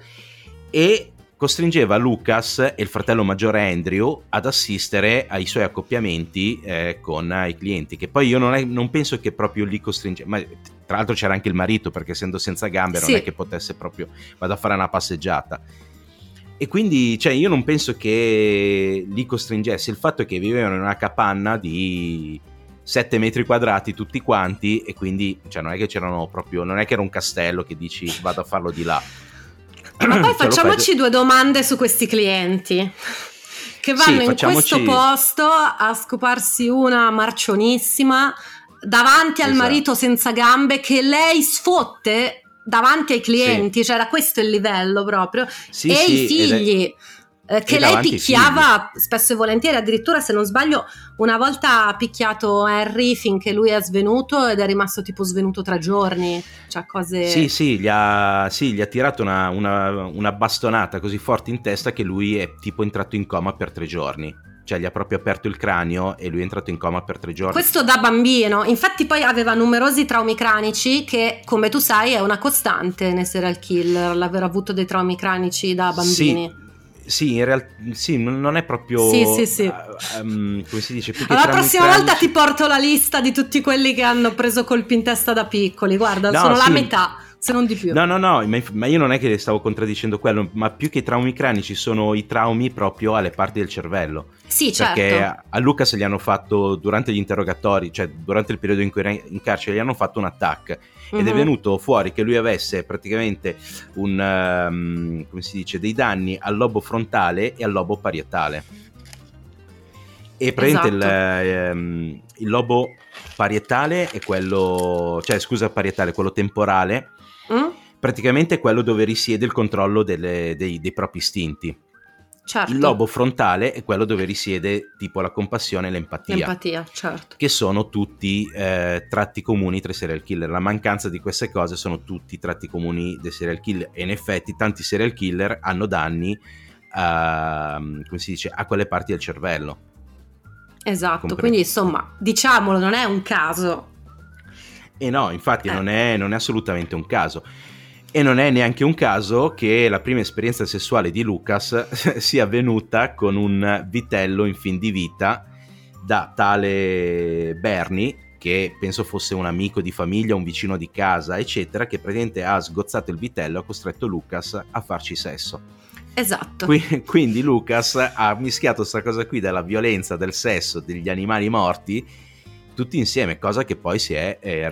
e costringeva Lucas e il fratello maggiore Andrew ad assistere ai suoi accoppiamenti eh, con i clienti, che poi io non, è, non penso che proprio li costringeva, ma tra l'altro c'era anche il marito, perché essendo senza gambe Sì. non è che potesse proprio vado a fare una passeggiata. E quindi, cioè, io non penso che li costringesse, il fatto è che vivevano in una capanna di sette metri quadrati tutti quanti, e quindi, cioè, non è che c'erano proprio, non è che era un castello che dici vado a farlo di là. Ma poi Cioè, lo facciamoci fai- due domande su questi clienti che vanno Sì, in facciamoci- questo posto a scoparsi una marcionissima davanti al Esatto. marito senza gambe che lei sfotte davanti ai clienti, cioè era questo il livello proprio, Sì, e sì, i figli ed eh, che e lei davanti ai picchiava spesso e volentieri, addirittura se non sbaglio una volta ha picchiato Harry finché lui è svenuto ed è rimasto tipo svenuto tre giorni, cioè cose... Sì, sì, gli ha, sì, gli ha tirato una, una, una bastonata così forte in testa che lui è tipo entrato in coma per tre giorni. Cioè gli ha proprio aperto il cranio e lui è entrato in coma per tre giorni. Questo da bambino, infatti poi aveva numerosi traumi cranici che, come tu sai, è una costante nei serial killer, l'aver avuto dei traumi cranici da bambini. Sì, sì, in realtà sì, non è proprio... Sì, sì, sì. uh, um, come si dice? Più che Allora, la traumi prossima volta cranici- ti porto la lista di tutti quelli che hanno preso colpi in testa da piccoli, guarda, No, sono la sì. metà, se non di più. No, no, no, ma, ma io non è che stavo contraddicendo quello, ma più che i traumi cranici sono i traumi proprio alle parti del cervello. Sì, certo. Perché a- a Lucas gli hanno fatto, durante gli interrogatori, cioè durante il periodo in cui era in carcere, gli hanno fatto un attacco. Ed è Mhm. venuto fuori che lui avesse praticamente un, um, come si dice, dei danni al lobo frontale e al lobo parietale. E praticamente Esatto. il, ehm, il lobo parietale è quello, cioè scusa parietale, quello temporale, Mm? praticamente è quello dove risiede il controllo delle- dei, dei propri istinti. Certo. Il lobo frontale è quello dove risiede tipo la compassione e l'empatia. L'empatia, certo. Che sono tutti eh, tratti comuni tra i serial killer. La mancanza di queste cose sono tutti tratti comuni dei serial killer, e in effetti tanti serial killer hanno danni a, come si dice, a quelle parti del cervello. Esatto, Compre- quindi insomma, diciamolo, non è un caso. E no, infatti Eh. non, è, non è assolutamente un caso. E non è neanche un caso che la prima esperienza sessuale di Lucas sia avvenuta con un vitello in fin di vita da tale Bernie, che penso fosse un amico di famiglia, un vicino di casa, eccetera, che praticamente ha sgozzato il vitello e ha costretto Lucas a farci sesso. Esatto. Qui, quindi Lucas ha mischiato questa cosa qui della violenza, del sesso, degli animali morti, tutti insieme, cosa che poi si è eh,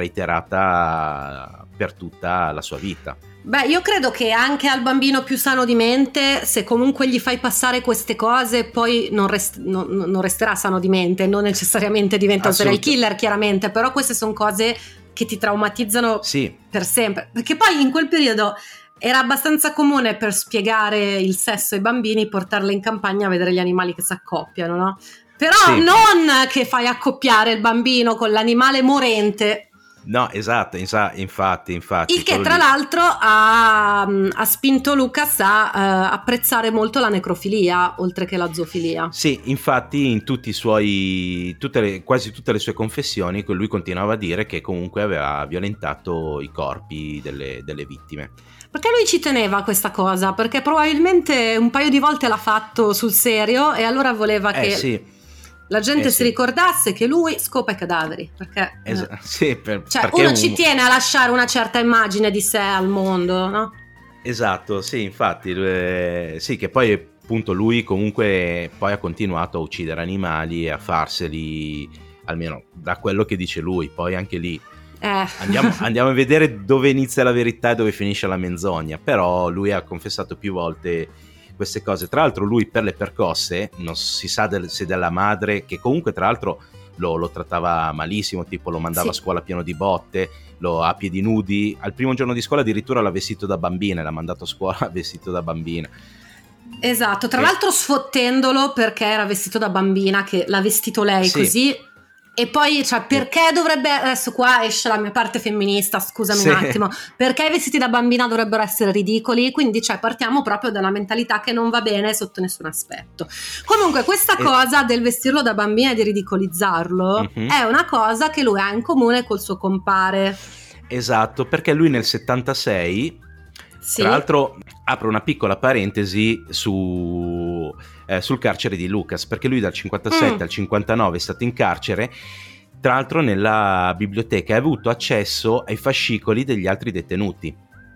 reiterata per tutta la sua vita. Beh, io credo che anche al bambino più sano di mente, se comunque gli fai passare queste cose, poi non, rest- non, non resterà sano di mente, non necessariamente diventa un serial killer, chiaramente, però queste sono cose che ti traumatizzano sì. per sempre. Perché poi in quel periodo era abbastanza comune, per spiegare il sesso ai bambini, portarle in campagna a vedere gli animali che si accoppiano, no? Però sì. non che fai accoppiare il bambino con l'animale morente. No, esatto, infatti, infatti. Il che tra lì. l'altro ha, ha spinto Lucas a uh, apprezzare molto la necrofilia, oltre che la zoofilia. Sì, infatti in tutti i suoi, tutte le, quasi tutte le sue confessioni, lui continuava a dire che comunque aveva violentato i corpi delle, delle vittime. Perché lui ci teneva a questa cosa, perché probabilmente un paio di volte l'ha fatto sul serio e allora voleva eh, che... sì. La gente eh si sì. ricordasse che lui scopa i cadaveri, perché, es- eh, sì, per, cioè perché uno un... ci tiene a lasciare una certa immagine di sé al mondo, no? Esatto, sì, infatti, eh, sì, che poi appunto lui comunque poi ha continuato a uccidere animali e a farseli, almeno da quello che dice lui, poi anche lì eh. andiamo, andiamo a vedere dove inizia la verità e dove finisce la menzogna, però lui ha confessato più volte queste cose. Tra l'altro lui per le percosse non si sa del, se della madre, che comunque tra l'altro lo, lo trattava malissimo, tipo lo mandava sì. a scuola pieno di botte, lo a piedi nudi, al primo giorno di scuola addirittura l'ha vestito da bambina, l'ha mandato a scuola vestito da bambina. Esatto, tra e... l'altro sfottendolo perché era vestito da bambina, che l'ha vestito lei sì. così. E poi, cioè, perché dovrebbe, adesso qua esce la mia parte femminista, scusami sì. un attimo, perché i vestiti da bambina dovrebbero essere ridicoli? Quindi, cioè, partiamo proprio da una mentalità che non va bene sotto nessun aspetto. Comunque, questa e... cosa del vestirlo da bambina e di ridicolizzarlo mm-hmm. è una cosa che lui ha in comune col suo compare. Esatto, perché lui nel settantasei, sì. tra l'altro, apro una piccola parentesi su... Eh, sul carcere di Lucas, perché lui dal cinquantasette mm. al cinquantanove è stato in carcere, tra l'altro nella biblioteca, ha avuto accesso ai fascicoli degli altri detenuti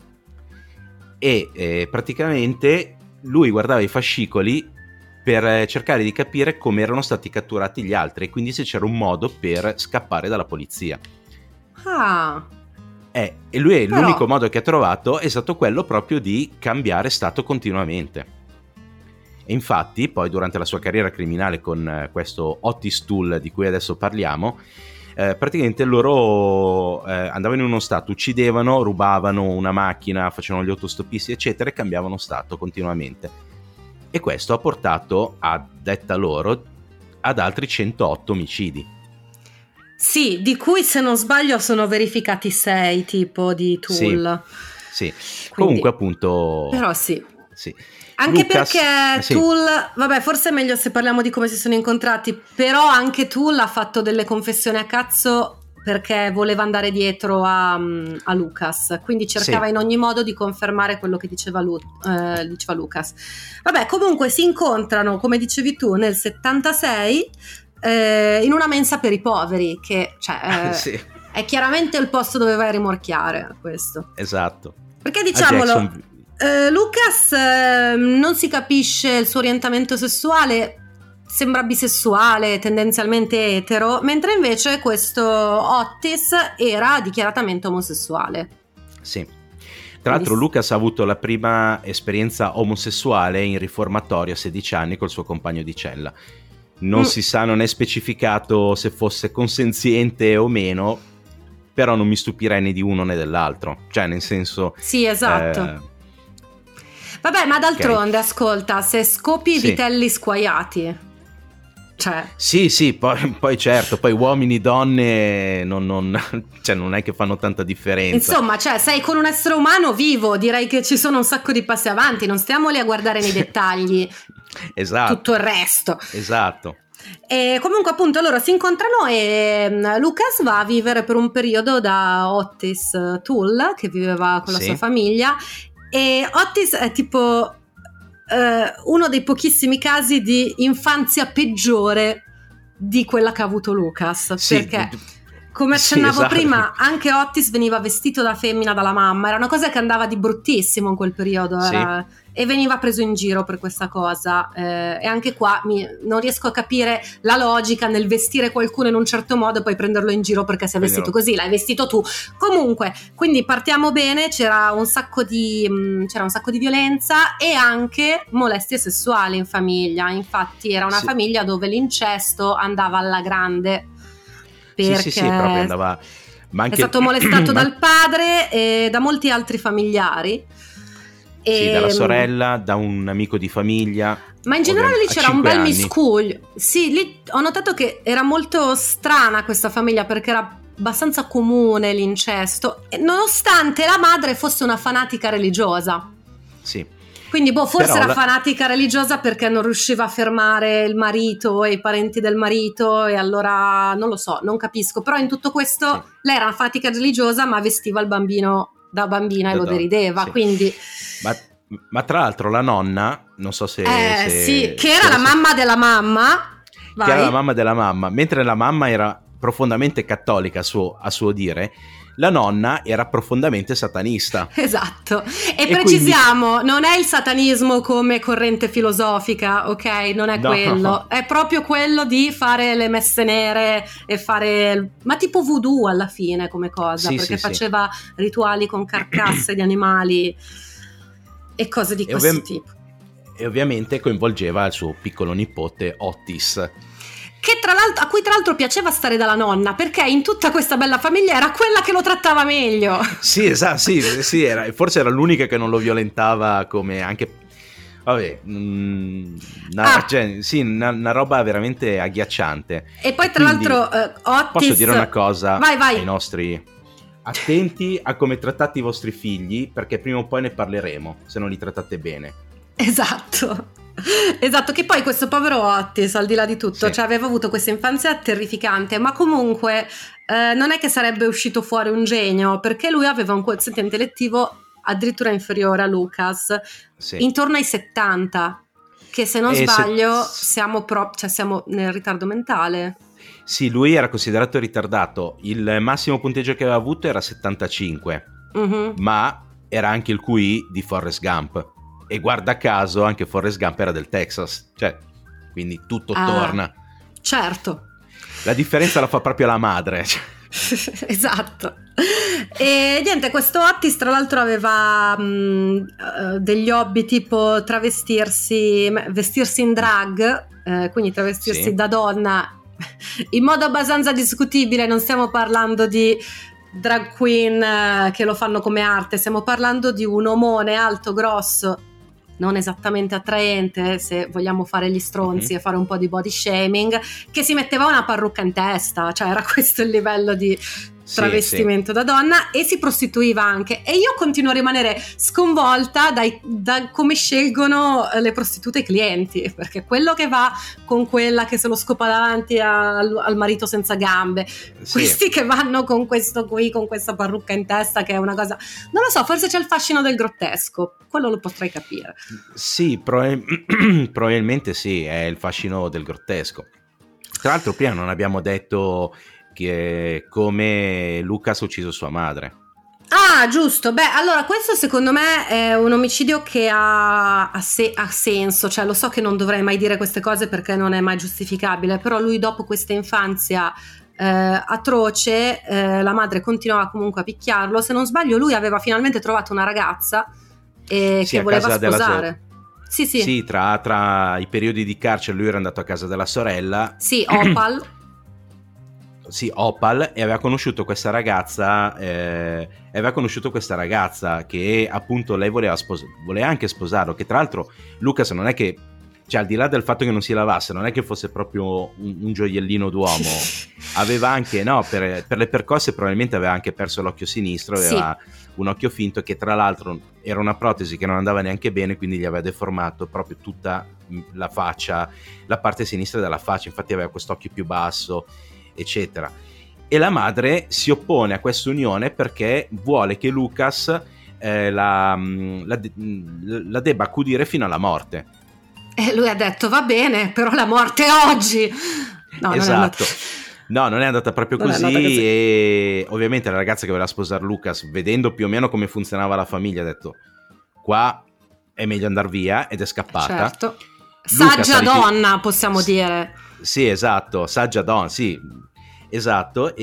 e eh, praticamente lui guardava i fascicoli per eh, cercare di capire come erano stati catturati gli altri e quindi se c'era un modo per scappare dalla polizia. Ah. Eh, e lui Però... l'unico modo che ha trovato è stato quello proprio di cambiare stato continuamente. E infatti poi durante la sua carriera criminale con eh, questo Otis Toole di cui adesso parliamo, eh, praticamente loro eh, andavano in uno stato, uccidevano, rubavano una macchina, facevano gli autostoppisti eccetera e cambiavano stato continuamente, e questo ha portato, a detta loro, ad altri centootto omicidi. Sì, di cui se non sbaglio sono verificati sei tipo di Toole. Sì, sì. Quindi, comunque appunto... Però sì. Sì. Anche Lucas, perché sì. Toole, vabbè, forse è meglio se parliamo di come si sono incontrati, però anche Toole ha fatto delle confessioni a cazzo perché voleva andare dietro a, a Lucas, quindi cercava sì. in ogni modo di confermare quello che diceva, Lu, eh, diceva Lucas. Vabbè, comunque si incontrano, come dicevi tu, nel settantasei eh, in una mensa per i poveri, che cioè, eh, sì. è chiaramente il posto dove vai a rimorchiare, questo. Esatto. Perché diciamolo... Uh, Lucas uh, non si capisce il suo orientamento sessuale, sembra bisessuale, tendenzialmente etero, mentre invece questo Otis era dichiaratamente omosessuale. Sì. Tra l'altro Lucas ha avuto la prima esperienza omosessuale in riformatorio a sedici anni col suo compagno di cella. Non mm. si sa, non è specificato se fosse consenziente o meno, però non mi stupirei né di uno né dell'altro. Cioè, nel senso... Sì, esatto. Eh, Vabbè, ma d'altronde, okay. ascolta, se scopi i sì. vitelli squaiati, cioè... Sì, sì, poi, poi certo, poi uomini, donne, non, non, cioè non è che fanno tanta differenza. Insomma, cioè, sei con un essere umano vivo, direi che ci sono un sacco di passi avanti, non stiamo lì a guardare nei dettagli esatto. tutto il resto. Esatto. E comunque appunto loro si incontrano e um, Lucas va a vivere per un periodo da Otis Toole, che viveva con la Sì. sua famiglia, e Otis è tipo uh, uno dei pochissimi casi di infanzia peggiore di quella che ha avuto Lucas, Sì, perché d- come sì, accennavo esatto. prima, anche Otis veniva vestito da femmina dalla mamma, era una cosa che andava di bruttissimo in quel periodo, Sì. era, e veniva preso in giro per questa cosa, eh, e anche qua mi, non riesco a capire la logica nel vestire qualcuno in un certo modo e poi prenderlo in giro perché sei vestito così, l'hai vestito tu. Comunque, quindi partiamo bene, c'era un sacco di mh, c'era un sacco di violenza e anche molestie sessuali in famiglia, infatti era una Sì. famiglia dove l'incesto andava alla grande. Perché Sì, sì, sì, proprio andava... Ma anche... è stato molestato ma... dal padre e da molti altri familiari. E... Sì, dalla sorella, da un amico di famiglia. Ma in generale lì c'era un bel anni. miscuglio. Sì, lì ho notato che era molto strana questa famiglia perché era abbastanza comune l'incesto, nonostante la madre fosse una fanatica religiosa. Sì. Quindi boh, forse Però era la... fanatica religiosa perché non riusciva a fermare il marito e i parenti del marito, e allora non lo so, non capisco. Però in tutto questo Sì. lei era una fanatica religiosa ma vestiva il bambino da bambina da e lo do, derideva, sì. quindi... Ma, ma tra l'altro la nonna, non so se... Eh se sì, che era se la so, mamma della mamma. Vai. Che era la mamma della mamma, mentre la mamma era profondamente cattolica a suo, a suo dire, la nonna era profondamente satanista. Esatto. E, e precisiamo, quindi... non è il satanismo come corrente filosofica, ok? Non è no. quello. È proprio quello di fare le messe nere e fare... Ma tipo voodoo alla fine come cosa, sì, perché sì, faceva sì. rituali con carcasse di animali e cose di e questo ovvi- tipo. E ovviamente coinvolgeva il suo piccolo nipote Otis. Che tra l'altro, a cui tra l'altro piaceva stare dalla nonna, perché in tutta questa bella famiglia era quella che lo trattava meglio. Sì, esatto, sì, sì era, forse era l'unica che non lo violentava, come anche... Vabbè, mh, una, ah. cioè, sì, una, una roba veramente agghiacciante. E poi tra Quindi, l'altro uh, Otis... Posso dire una cosa vai, vai. ai nostri... Attenti a come trattate i vostri figli, perché prima o poi ne parleremo, se non li trattate bene. Esatto. Esatto, che poi questo povero Otis, al di là di tutto, sì. cioè aveva avuto questa infanzia terrificante, ma comunque eh, non è che sarebbe uscito fuori un genio, perché lui aveva un quoziente intellettivo addirittura inferiore a Lucas, sì. intorno ai settanta, che se non e sbaglio se... siamo, pro- cioè siamo nel ritardo mentale. Sì, lui era considerato ritardato, il massimo punteggio che aveva avuto era settantacinque, mm-hmm. ma era anche il Q I di Forrest Gump. E guarda caso anche Forrest Gump era del Texas, cioè, quindi tutto ah, torna. Certo. La differenza la fa proprio la madre. Esatto. E niente, questo Otis tra l'altro aveva mh, degli hobby tipo travestirsi, vestirsi in drag, eh, quindi travestirsi sì. da donna in modo abbastanza discutibile. Non stiamo parlando di drag queen eh, che lo fanno come arte, stiamo parlando di un omone alto, grosso, non esattamente attraente, se vogliamo fare gli stronzi mm-hmm. e fare un po' di body shaming, che si metteva una parrucca in testa, cioè era questo il livello di travestimento sì, sì. da donna, e si prostituiva anche. E io continuo a rimanere sconvolta dai, da come scelgono le prostitute i clienti, perché quello che va con quella che se lo scopa davanti al, al marito senza gambe, sì. questi che vanno con questo qui, con questa parrucca in testa, che è una cosa, non lo so, forse c'è il fascino del grottesco, quello lo potrei capire. Sì, prob- probabilmente sì, è il fascino del grottesco. Tra l'altro prima non abbiamo detto che come Lucas ha ucciso sua madre. Ah, giusto. Beh, allora questo secondo me è un omicidio che ha, ha, se- ha senso, cioè lo so che non dovrei mai dire queste cose perché non è mai giustificabile, però lui dopo questa infanzia eh, atroce, eh, la madre continuava comunque a picchiarlo. Se non sbaglio lui aveva finalmente trovato una ragazza eh, sì, che voleva sposare. Della... Sì, sì. Sì, tra, tra i periodi di carcere lui era andato a casa della sorella. Sì, Opal. Sì, Opal, e aveva conosciuto questa ragazza, eh, aveva conosciuto questa ragazza che appunto lei voleva, spos- voleva anche sposarlo, che tra l'altro Lucas non è che, cioè al di là del fatto che non si lavasse, non è che fosse proprio un, un gioiellino d'uomo, aveva anche, no, per, per le percosse probabilmente aveva anche perso l'occhio sinistro, aveva sì. un occhio finto che tra l'altro era una protesi che non andava neanche bene, quindi gli aveva deformato proprio tutta la faccia, la parte sinistra della faccia, infatti aveva quest'occhio più basso, eccetera. E la madre si oppone a questa unione perché vuole che Lucas eh, la, la, la debba accudire fino alla morte. E lui ha detto va bene, però la morte è oggi. No, esatto. No, non è andata proprio così, così e ovviamente la ragazza che voleva sposare Lucas, vedendo più o meno come funzionava la famiglia, ha detto qua è meglio andare via, ed è scappata. Certo. Saggia rifi- donna, possiamo S- dire. Sì, esatto, saggia donna, sì, esatto.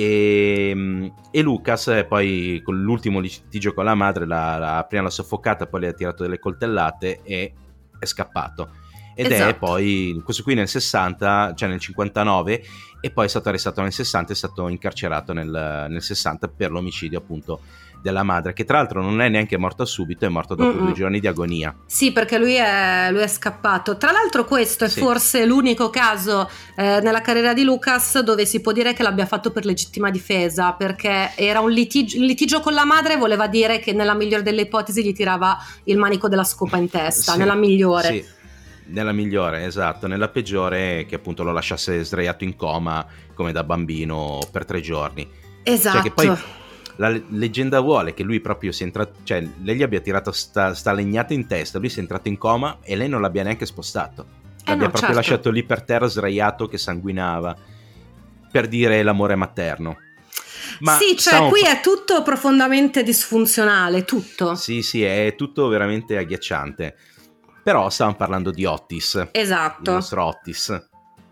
E, e Lucas poi con l'ultimo litigio con la madre, la, la, prima l'ha soffocata, poi le ha tirato delle coltellate e è scappato. Ed esatto. è poi, questo qui nel sessanta, cioè nel cinquantanove, e poi è stato arrestato nel sessanta, è stato incarcerato nel, nel sessanta per l'omicidio appunto della madre, che tra l'altro non è neanche morto subito, è morto dopo Mm-mm. due giorni di agonia. Sì, perché lui è, lui è scappato. Tra l'altro questo è sì. forse l'unico caso eh, nella carriera di Lucas dove si può dire che l'abbia fatto per legittima difesa, perché era un litigio, il litigio con la madre voleva dire che nella migliore delle ipotesi gli tirava il manico della scopa in testa, sì, nella migliore. Sì. Nella migliore, esatto, nella peggiore che appunto lo lasciasse sdraiato in coma come da bambino per tre giorni. Esatto. Cioè che poi la leggenda vuole che lui proprio sia entrato, cioè lei gli abbia tirato sta, sta legnata in testa, lui si è entrato in coma e lei non l'abbia neanche spostato. Eh l'abbia no, proprio certo. lasciato lì per terra sdraiato che sanguinava, per dire l'amore materno. Ma sì, cioè qui fa- è tutto profondamente disfunzionale, tutto. Sì, sì, è tutto veramente agghiacciante. Però stavamo parlando di Otis. Esatto. Il nostro Otis.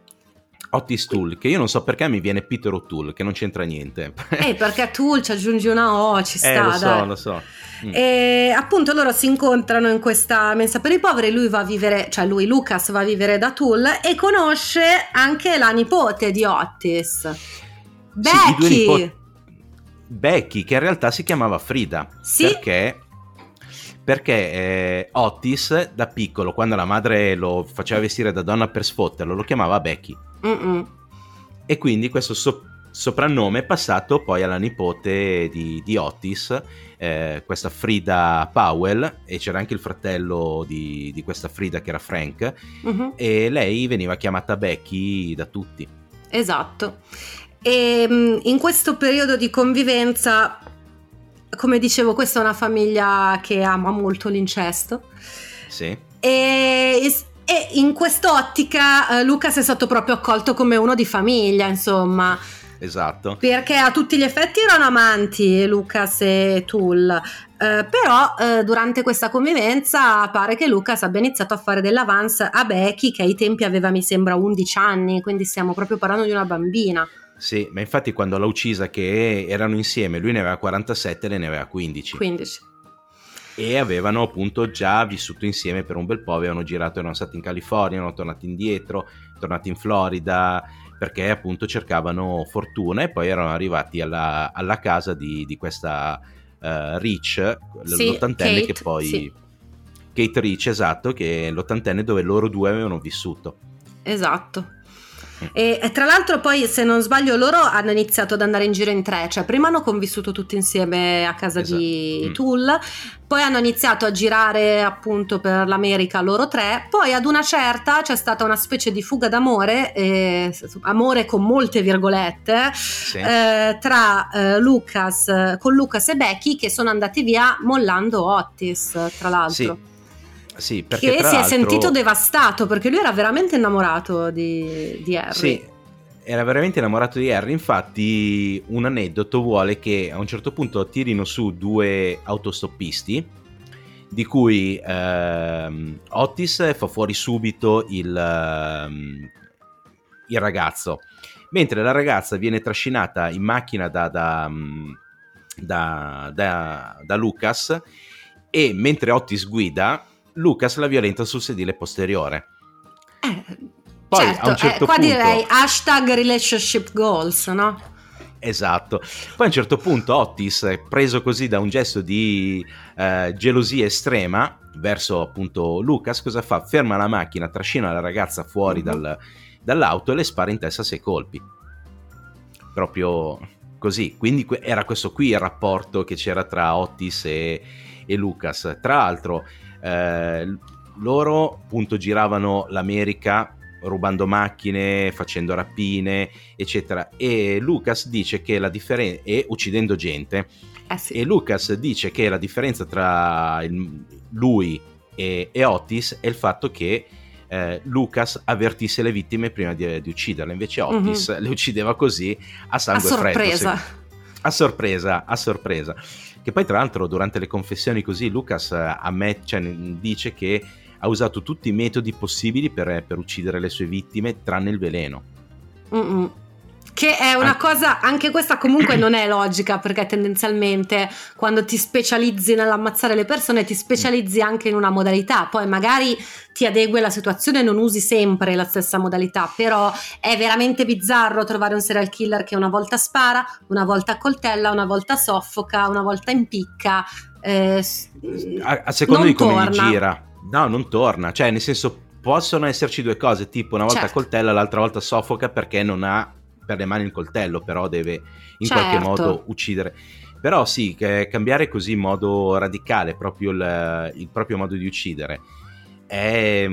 Otis Toole, che io non so perché mi viene Peter O'Toole, che non c'entra niente. Eh, perché a Toole ci aggiungi una O, ci sta, eh, lo so, dai. lo so. Mm. E appunto loro si incontrano in questa mensa per i poveri, lui va a vivere, cioè lui, Lucas, va a vivere da Toole e conosce anche la nipote di Otis. Becky. Sì, i due nipoti. Becky, che in realtà si chiamava Frida. Sì. Perché... Perché eh, Otis da piccolo, quando la madre lo faceva vestire da donna per sfotterlo, lo chiamava Becky. Mm-mm. E quindi questo so- soprannome è passato poi alla nipote di, di Otis, eh, questa Frida Powell, e c'era anche il fratello di, di questa Frida che era Frank, mm-hmm. e lei veniva chiamata Becky da tutti. Esatto. E in questo periodo di convivenza, come dicevo, questa è una famiglia che ama molto l'incesto. Sì. E, e in quest'ottica eh, Lucas è stato proprio accolto come uno di famiglia, insomma. Esatto. Perché a tutti gli effetti erano amanti, Lucas e Toole. Eh, però eh, durante questa convivenza pare che Lucas abbia iniziato a fare dell'avance a Becky, che ai tempi aveva, mi sembra, undici anni, quindi stiamo proprio parlando di una bambina. Sì, ma infatti quando l'ha uccisa, che erano insieme, lui ne aveva quarantasette e lei ne aveva quindici. quindici. E avevano appunto già vissuto insieme per un bel po', avevano girato, erano stati in California, erano tornati indietro, tornati in Florida, perché appunto cercavano fortuna, e poi erano arrivati alla, alla casa di, di questa uh, Rich, sì, l'ottantenne, Kate, che poi... sì. Kate Rich, esatto, che è l'ottantenne dove loro due avevano vissuto. Esatto. E, e tra l'altro poi, se non sbaglio, loro hanno iniziato ad andare in giro in tre, cioè prima hanno convissuto tutti insieme a casa esatto. di mm. Toole, poi hanno iniziato a girare appunto per l'America loro tre, poi ad una certa c'è stata una specie di fuga d'amore, eh, amore con molte virgolette, sì. eh, tra eh, Lucas, con Lucas e Becky, che sono andati via mollando Otis, tra l'altro. Sì. Sì, perché che tra si l'altro... è sentito devastato, perché lui era veramente innamorato di, di Harry. Sì, era veramente innamorato di Harry. Infatti un aneddoto vuole che a un certo punto tirino su due autostoppisti, di cui ehm, Otis fa fuori subito il, ehm, il ragazzo, mentre la ragazza viene trascinata in macchina da, da, da, da, da Lucas, e mentre Otis guida, Lucas la violenta sul sedile posteriore. Eh, Poi certo, a un certo eh, qua punto direi hashtag relationship goals, no? Esatto. Poi a un certo punto Otis, preso così da un gesto di eh, gelosia estrema, verso appunto Lucas, cosa fa? Ferma la macchina, trascina la ragazza fuori uh-huh. dal, dall'auto e le spara in testa sei colpi. Proprio così. Quindi era questo qui il rapporto che c'era tra Otis e, e Lucas. Tra l'altro eh, loro appunto giravano l'America rubando macchine, facendo rapine, eccetera, e Lucas dice che la differenza, e uccidendo gente, eh sì. e Lucas dice che la differenza tra il, lui e, e Otis è il fatto che eh, Lucas avvertisse le vittime prima di, di ucciderle, invece Otis mm-hmm. le uccideva così a sangue a sorpresa. freddo, se, a sorpresa, a sorpresa. Che poi tra l'altro durante le confessioni così Lucas ammet, cioè, dice che ha usato tutti i metodi possibili per, per uccidere le sue vittime, tranne il veleno. Mm-mm. Che è una An- cosa, anche questa comunque non è logica, perché tendenzialmente quando ti specializzi nell'ammazzare le persone ti specializzi anche in una modalità, poi magari ti adegui alla situazione e non usi sempre la stessa modalità, però è veramente bizzarro trovare un serial killer che una volta spara, una volta accoltella, una volta soffoca, una volta impicca, eh, a, a seconda di come torna. Gli gira. No, non torna, cioè nel senso possono esserci due cose, tipo una volta certo. coltella, l'altra volta soffoca perché non ha per le mani il coltello, però deve in certo. qualche modo uccidere. Però sì, che cambiare così in modo radicale proprio il, il proprio modo di uccidere è,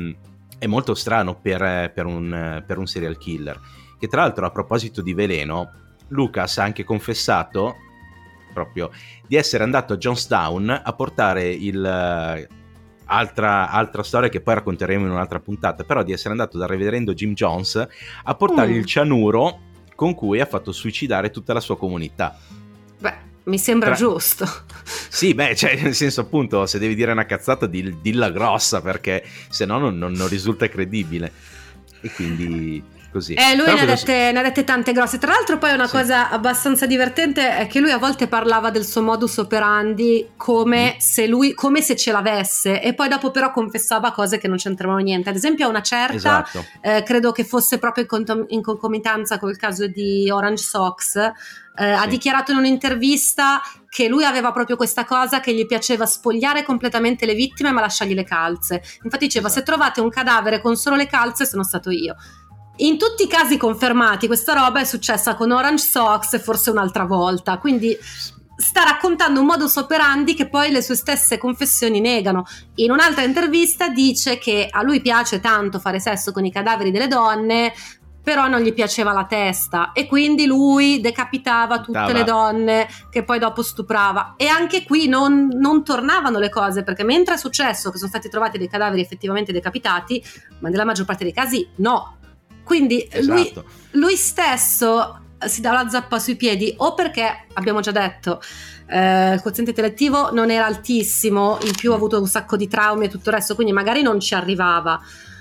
è molto strano per, per, un, per un serial killer. Che tra l'altro, a proposito di veleno, Lucas ha anche confessato proprio di essere andato a Jonestown a portare il... Altra, altra storia che poi racconteremo in un'altra puntata, però di essere andato dal reverendo Jim Jones a portargli mm. il cianuro con cui ha fatto suicidare tutta la sua comunità. Beh, mi sembra Tra... giusto. Sì, beh, cioè nel senso appunto, se devi dire una cazzata di, dilla grossa, perché se no non, non, non risulta credibile. E quindi così. Eh, lui ne ha, dette, so... ne ha dette tante grosse. Tra l'altro poi una sì. cosa abbastanza divertente è che lui a volte parlava del suo modus operandi come mm. se lui come se ce l'avesse, e poi dopo però confessava cose che non c'entravano niente. Ad esempio a una certa esatto. eh, credo che fosse proprio in, cont- in concomitanza col caso di Orange Sox, eh, sì. ha dichiarato in un'intervista che lui aveva proprio questa cosa che gli piaceva spogliare completamente le vittime ma lasciargli le calze. Infatti diceva esatto. se trovate un cadavere con solo le calze sono stato io. In tutti i casi confermati questa roba è successa con Orange Sox e forse un'altra volta, quindi sta raccontando un modus operandi che poi le sue stesse confessioni negano. In un'altra intervista dice che a lui piace tanto fare sesso con i cadaveri delle donne, però non gli piaceva la testa e quindi lui decapitava tutte Dava. le donne che poi dopo stuprava. E anche qui non, non tornavano le cose, perché mentre è successo che sono stati trovati dei cadaveri effettivamente decapitati, ma nella maggior parte dei casi no. Quindi esatto. lui, lui stesso si dà la zappa sui piedi, o perché, abbiamo già detto, eh, il quoziente intellettivo non era altissimo, in più ha avuto un sacco di traumi e tutto il resto, quindi magari non ci arrivava.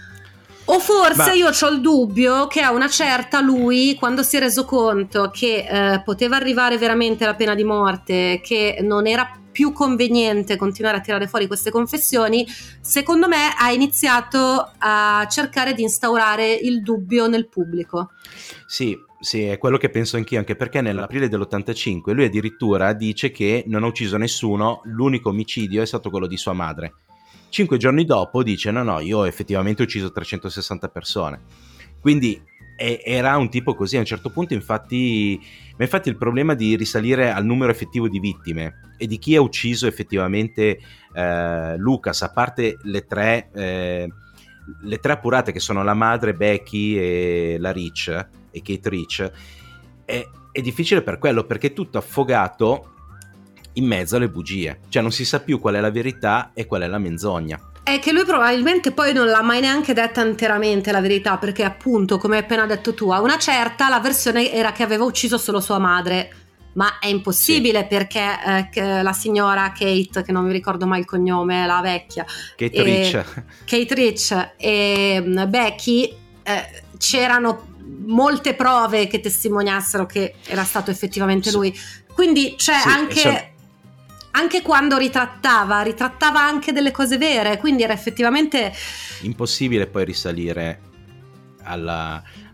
O forse Ma... io ho il dubbio che a una certa lui, quando si è reso conto che eh, poteva arrivare veramente la pena di morte, che non era più conveniente continuare a tirare fuori queste confessioni, secondo me ha iniziato a cercare di instaurare il dubbio nel pubblico. Sì, sì, è quello che penso anch'io, anche perché nell'aprile dell'ottantacinque lui addirittura dice che non ha ucciso nessuno, l'unico omicidio è stato quello di sua madre. Cinque giorni dopo dice no no, io effettivamente ho ucciso trecentosessanta persone. Quindi e era un tipo così. A un certo punto infatti ma infatti il problema di risalire al numero effettivo di vittime e di chi ha ucciso effettivamente eh, Lucas, a parte le tre eh, le tre appurate che sono la madre, Becky e la Rich e Kate Rich, è, è difficile per quello, perché è tutto affogato in mezzo alle bugie, cioè non si sa più qual è la verità e qual è la menzogna. È che lui probabilmente poi non l'ha mai neanche detta interamente la verità, perché appunto, come hai appena detto tu, a una certa la versione era che aveva ucciso solo sua madre, ma è impossibile sì. perché eh, la signora Kate, che non mi ricordo mai il cognome, la vecchia Kate e, Rich Kate Rich e Becky, eh, c'erano molte prove che testimoniassero che era stato effettivamente sì. lui, quindi c'è sì, anche sono... anche quando ritrattava, ritrattava anche delle cose vere, quindi era effettivamente impossibile poi risalire alla,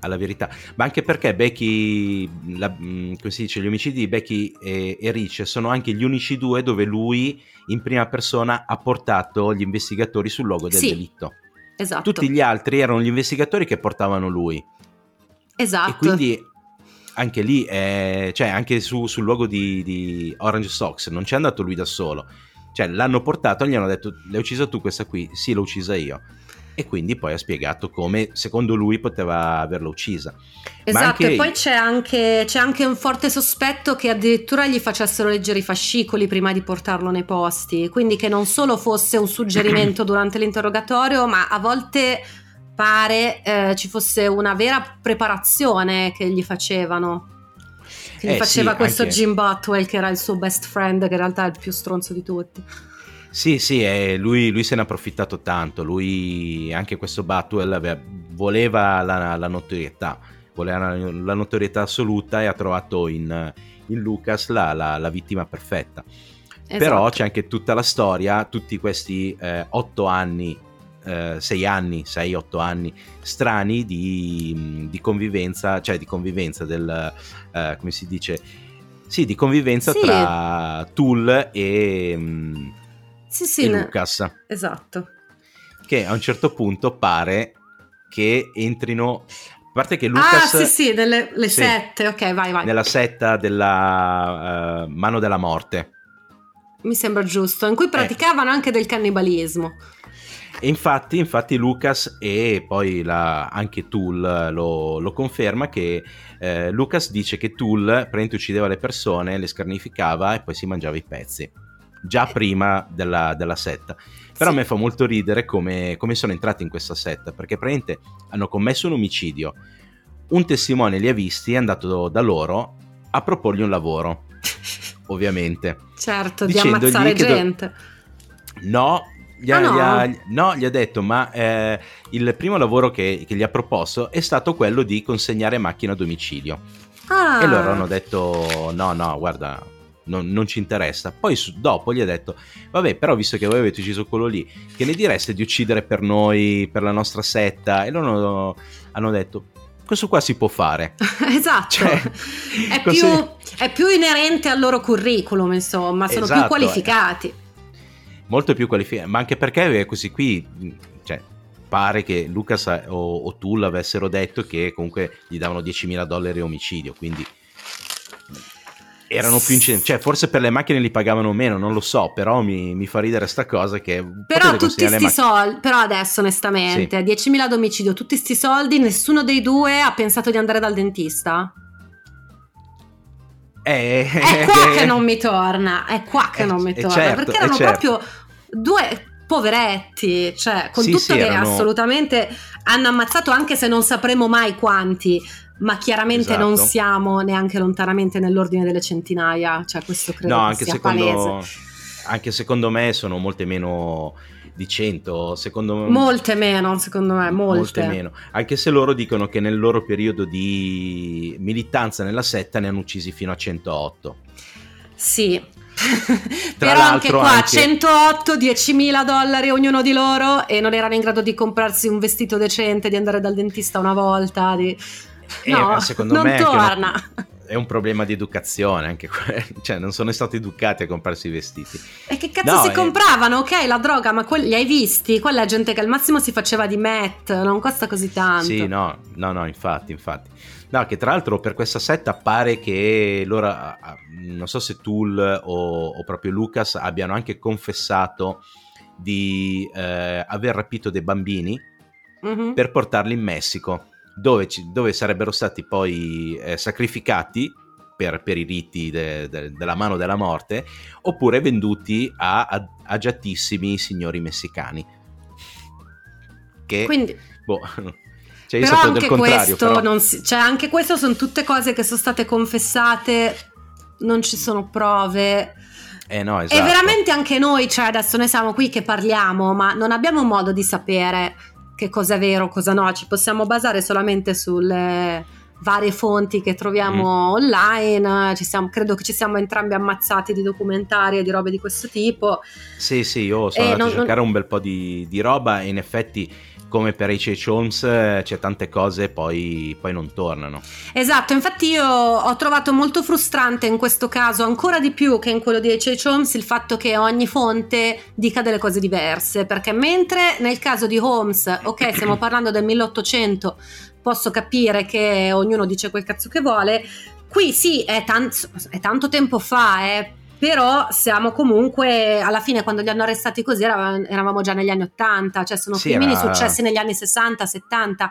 alla verità. Ma anche perché Becky, la, come si dice, gli omicidi di Becky e, e Rich sono anche gli unici due dove lui in prima persona ha portato gli investigatori sul luogo del sì, delitto. Esatto. Tutti gli altri erano gli investigatori che portavano lui. Esatto. E quindi anche lì, eh, cioè anche su, sul luogo di, di Orange Sox non c'è andato lui da solo. Cioè l'hanno portato e gli hanno detto: l'hai uccisa tu questa qui? Sì, l'ho uccisa io. E quindi poi ha spiegato come secondo lui poteva averla uccisa. Esatto. Anche... e poi c'è anche, c'è anche un forte sospetto che addirittura gli facessero leggere i fascicoli prima di portarlo nei posti, quindi che non solo fosse un suggerimento durante l'interrogatorio, ma a volte pare eh, ci fosse una vera preparazione che gli facevano. Che gli eh, faceva sì, questo anche... Jim Butwell, che era il suo best friend, che in realtà è il più stronzo di tutti. Sì, sì, eh, lui, lui se ne ha approfittato tanto. Lui, anche questo Butwell, aveva, voleva la, la notorietà, voleva la, la notorietà assoluta, e ha trovato in, in Lucas la, la, la vittima perfetta. Esatto. Però c'è anche tutta la storia, tutti questi eh, otto anni, eh, sei anni, sei, otto anni strani di, di convivenza, cioè di convivenza del, eh, come si dice, sì, di convivenza sì. tra Tool e... Mh, Sì, sì, e ne... Lucas, esatto, che a un certo punto pare che entrino, a parte che Lucas, ah sì sì, nelle le sì, sette, ok, vai vai, nella setta della uh, mano della morte, mi sembra giusto, in cui praticavano eh. anche del cannibalismo. E infatti, infatti Lucas e poi la, anche Tool lo, lo conferma, che eh, Lucas dice che Tool praticamente uccideva le persone, le scarnificava e poi si mangiava i pezzi, già prima della, della setta. Però sì. A me fa molto ridere come, come sono entrati in questa setta, perché praticamente hanno commesso un omicidio, un testimone li ha visti, è andato da loro a proporgli un lavoro, ovviamente, certo, di ammazzare gente. Do- no, gli ha, ah, no. Gli ha, no, gli ha detto, ma eh, il primo lavoro che, che gli ha proposto è stato quello di consegnare macchine a domicilio. Ah. E loro hanno detto no, no, guarda, Non, non ci interessa. Poi su, dopo gli ha detto: vabbè, però visto che voi avete ucciso quello lì, che ne direste di uccidere per noi, per la nostra setta? E loro hanno detto: questo qua si può fare. Esatto, cioè, è, così... più, è più inerente al loro curriculum, insomma, sono esatto, più qualificati, eh. molto più qualificati, ma anche perché così qui, cioè, pare che Lucas o, o Tool avessero detto che comunque gli davano diecimila dollari a omicidio, quindi erano più incentivi, cioè forse per le macchine li pagavano meno, non lo so, però mi, mi fa ridere sta cosa che... Però tutti sti mac- soldi, però adesso onestamente, sì. diecimila ad omicidio, tutti sti soldi, nessuno dei due ha pensato di andare dal dentista? Eh, è qua che non mi torna, è qua che eh, non mi torna, certo, perché erano certo. proprio due poveretti, cioè con sì, tutto sì, che erano... assolutamente hanno ammazzato, anche se non sapremo mai quanti, ma chiaramente esatto. non siamo neanche lontanamente nell'ordine delle centinaia, cioè questo credo no, che anche sia secondo, palese. Anche secondo me sono molte meno di cento, secondo me. Molte meno, secondo me, molte. Molte meno, anche se loro dicono che nel loro periodo di militanza nella setta ne hanno uccisi fino a centootto. Sì. Però anche qua anche... centootto, diecimila dollari ognuno di loro, e non erano in grado di comprarsi un vestito decente, di andare dal dentista una volta, di... no, eh, secondo non me torna. Una, è un problema di educazione anche quello, cioè non sono stati educati a comprarsi i vestiti. E che cazzo no, si è... compravano? Ok, la droga, ma quelli li hai visti? Quella è gente che al massimo si faceva di meth, non costa così tanto. Sì, no, no, no, infatti, infatti. No, che tra l'altro per questa setta pare che loro, non so se Tool o, o proprio Lucas abbiano anche confessato di eh, aver rapito dei bambini mm-hmm. per portarli in Messico, dove, ci, dove sarebbero stati poi eh, sacrificati per, per i riti de, de, della mano della morte, oppure venduti a, a agiatissimi signori messicani. Che, quindi... boh... Cioè, io però sapevo anche del contrario, questo però... non si, cioè anche questo sono tutte cose che sono state confessate, non ci sono prove. Eh no, esatto. E veramente anche noi, cioè adesso noi siamo qui che parliamo, ma non abbiamo modo di sapere che cosa è vero, cosa no, ci possiamo basare solamente sulle varie fonti che troviamo mm. online. Ci siamo, credo che ci siamo entrambi ammazzati di documentari e di robe di questo tipo. Sì, sì, io sono e andato non, a cercare non... un bel po' di, di roba, e in effetti come per H H. Holmes c'è tante cose poi, poi non tornano. Esatto, infatti io ho trovato molto frustrante in questo caso, ancora di più che in quello di H H. Holmes, il fatto che ogni fonte dica delle cose diverse, perché mentre nel caso di Holmes, ok, stiamo parlando del milleottocento, posso capire che ognuno dice quel cazzo che vuole, qui sì, è, tan- è tanto tempo fa, eh, però siamo comunque, alla fine quando li hanno arrestati così eravamo, eravamo già negli anni ottanta, cioè sono Sì, crimini era... successi negli anni sessanta, settanta,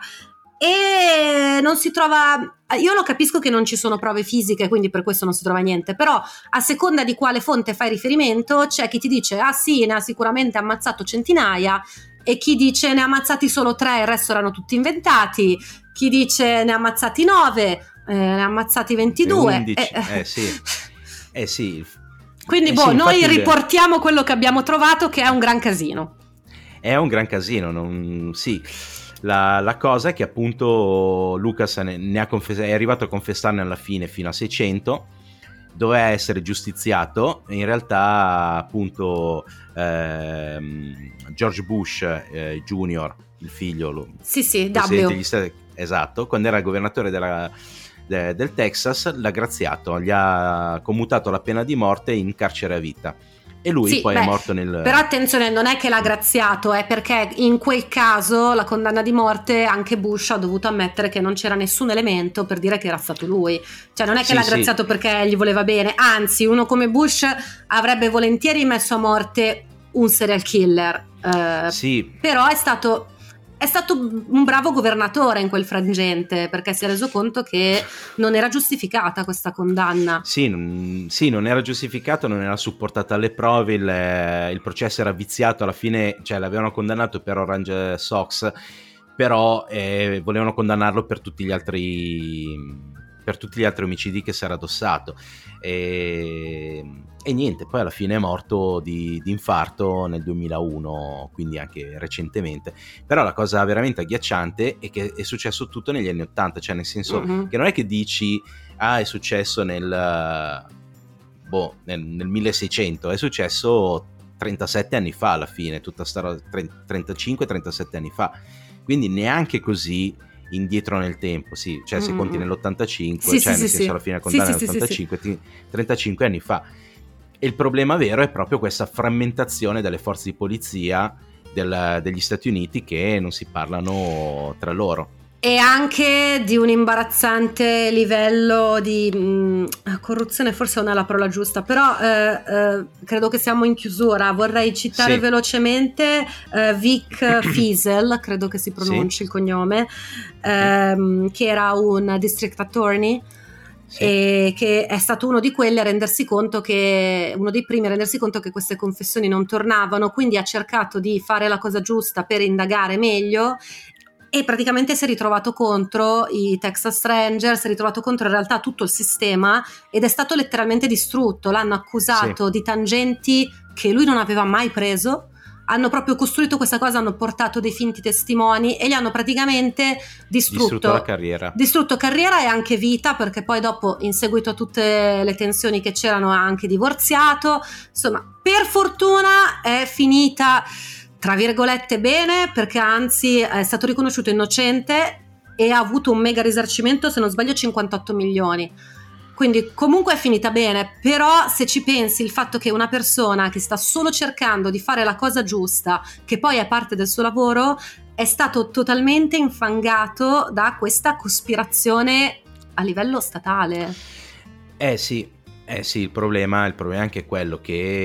e non si trova, io lo capisco che non ci sono prove fisiche, quindi per questo non si trova niente, però a seconda di quale fonte fai riferimento c'è chi ti dice ah sì, ne ha sicuramente ammazzato centinaia, e chi dice ne ha ammazzati solo tre, il resto erano tutti inventati, chi dice ne ha ammazzati nove, eh, ne ha ammazzati ventidue, undici, eh, eh sì, eh sì. Quindi eh boh, sì, noi infatti... riportiamo quello che abbiamo trovato, che è un gran casino. È un gran casino, non... sì. La, la cosa è che appunto Lucas ne, ne ha confess- è arrivato a confessarne alla fine fino a seicento, doveva essere giustiziato, in realtà appunto ehm, George Bush eh, Junior, il figlio, lo, sì sì, presidente W. degli Stati, esatto, quando era governatore della, de, del Texas, l'ha graziato, gli ha commutato la pena di morte in carcere a vita. E lui sì, poi beh, è morto nel... Però attenzione, non è che l'ha graziato, è perché in quel caso la condanna di morte anche Bush ha dovuto ammettere che non c'era nessun elemento per dire che era stato lui. Cioè non è che sì, l'ha sì. graziato perché gli voleva bene, anzi uno come Bush avrebbe volentieri messo a morte un serial killer. Eh, sì. Però è stato... È stato un bravo governatore in quel frangente, perché si è reso conto che non era giustificata questa condanna. Sì, non, sì, non era giustificato, non era supportata alle prove, il, il processo era viziato, alla fine, cioè l'avevano condannato per Orange Sox, però eh, volevano condannarlo per tutti gli altri per tutti gli altri omicidi che si era addossato. E, e niente, poi alla fine è morto di, di infarto nel duemilauno, quindi anche recentemente. Però la cosa veramente agghiacciante è che è successo tutto negli anni ottanta, cioè nel senso mm-hmm. che non è che dici ah è successo nel boh nel, nel milleseicento, è successo trentasette anni fa alla fine, tutta sta trentacinque trentasette anni fa, quindi neanche così indietro nel tempo, sì, cioè se conti nell'ottantacinque, sì, cioè sì, nel sì, senso sì. alla fine condanna sì, nell'ottantacinque, sì, sì. trentacinque anni fa. E il problema vero è proprio questa frammentazione delle forze di polizia del, degli Stati Uniti, che non si parlano tra loro. E anche di un imbarazzante livello di mh, corruzione, forse non è la parola giusta, però eh, eh, credo che siamo in chiusura. Vorrei citare sì. velocemente eh, Vic Feasel, credo che si pronunci sì. il cognome, ehm, che era un district attorney. Sì. E che è stato uno di quelli a rendersi conto che uno dei primi a rendersi conto che queste confessioni non tornavano, quindi ha cercato di fare la cosa giusta per indagare meglio. E praticamente si è ritrovato contro i Texas Rangers, si è ritrovato contro in realtà tutto il sistema ed è stato letteralmente distrutto. L'hanno accusato sì. di tangenti che lui non aveva mai preso, hanno proprio costruito questa cosa, hanno portato dei finti testimoni e gli hanno praticamente distrutto, distrutto la carriera. Distrutto carriera e anche vita, perché poi dopo, in seguito a tutte le tensioni che c'erano, ha anche divorziato. Insomma, per fortuna è finita tra virgolette bene, perché anzi è stato riconosciuto innocente e ha avuto un mega risarcimento, se non sbaglio cinquantotto milioni, quindi comunque è finita bene. Però se ci pensi, il fatto che una persona che sta solo cercando di fare la cosa giusta, che poi è parte del suo lavoro, è stato totalmente infangato da questa cospirazione a livello statale. Eh sì, eh sì, il problema, il problema è anche quello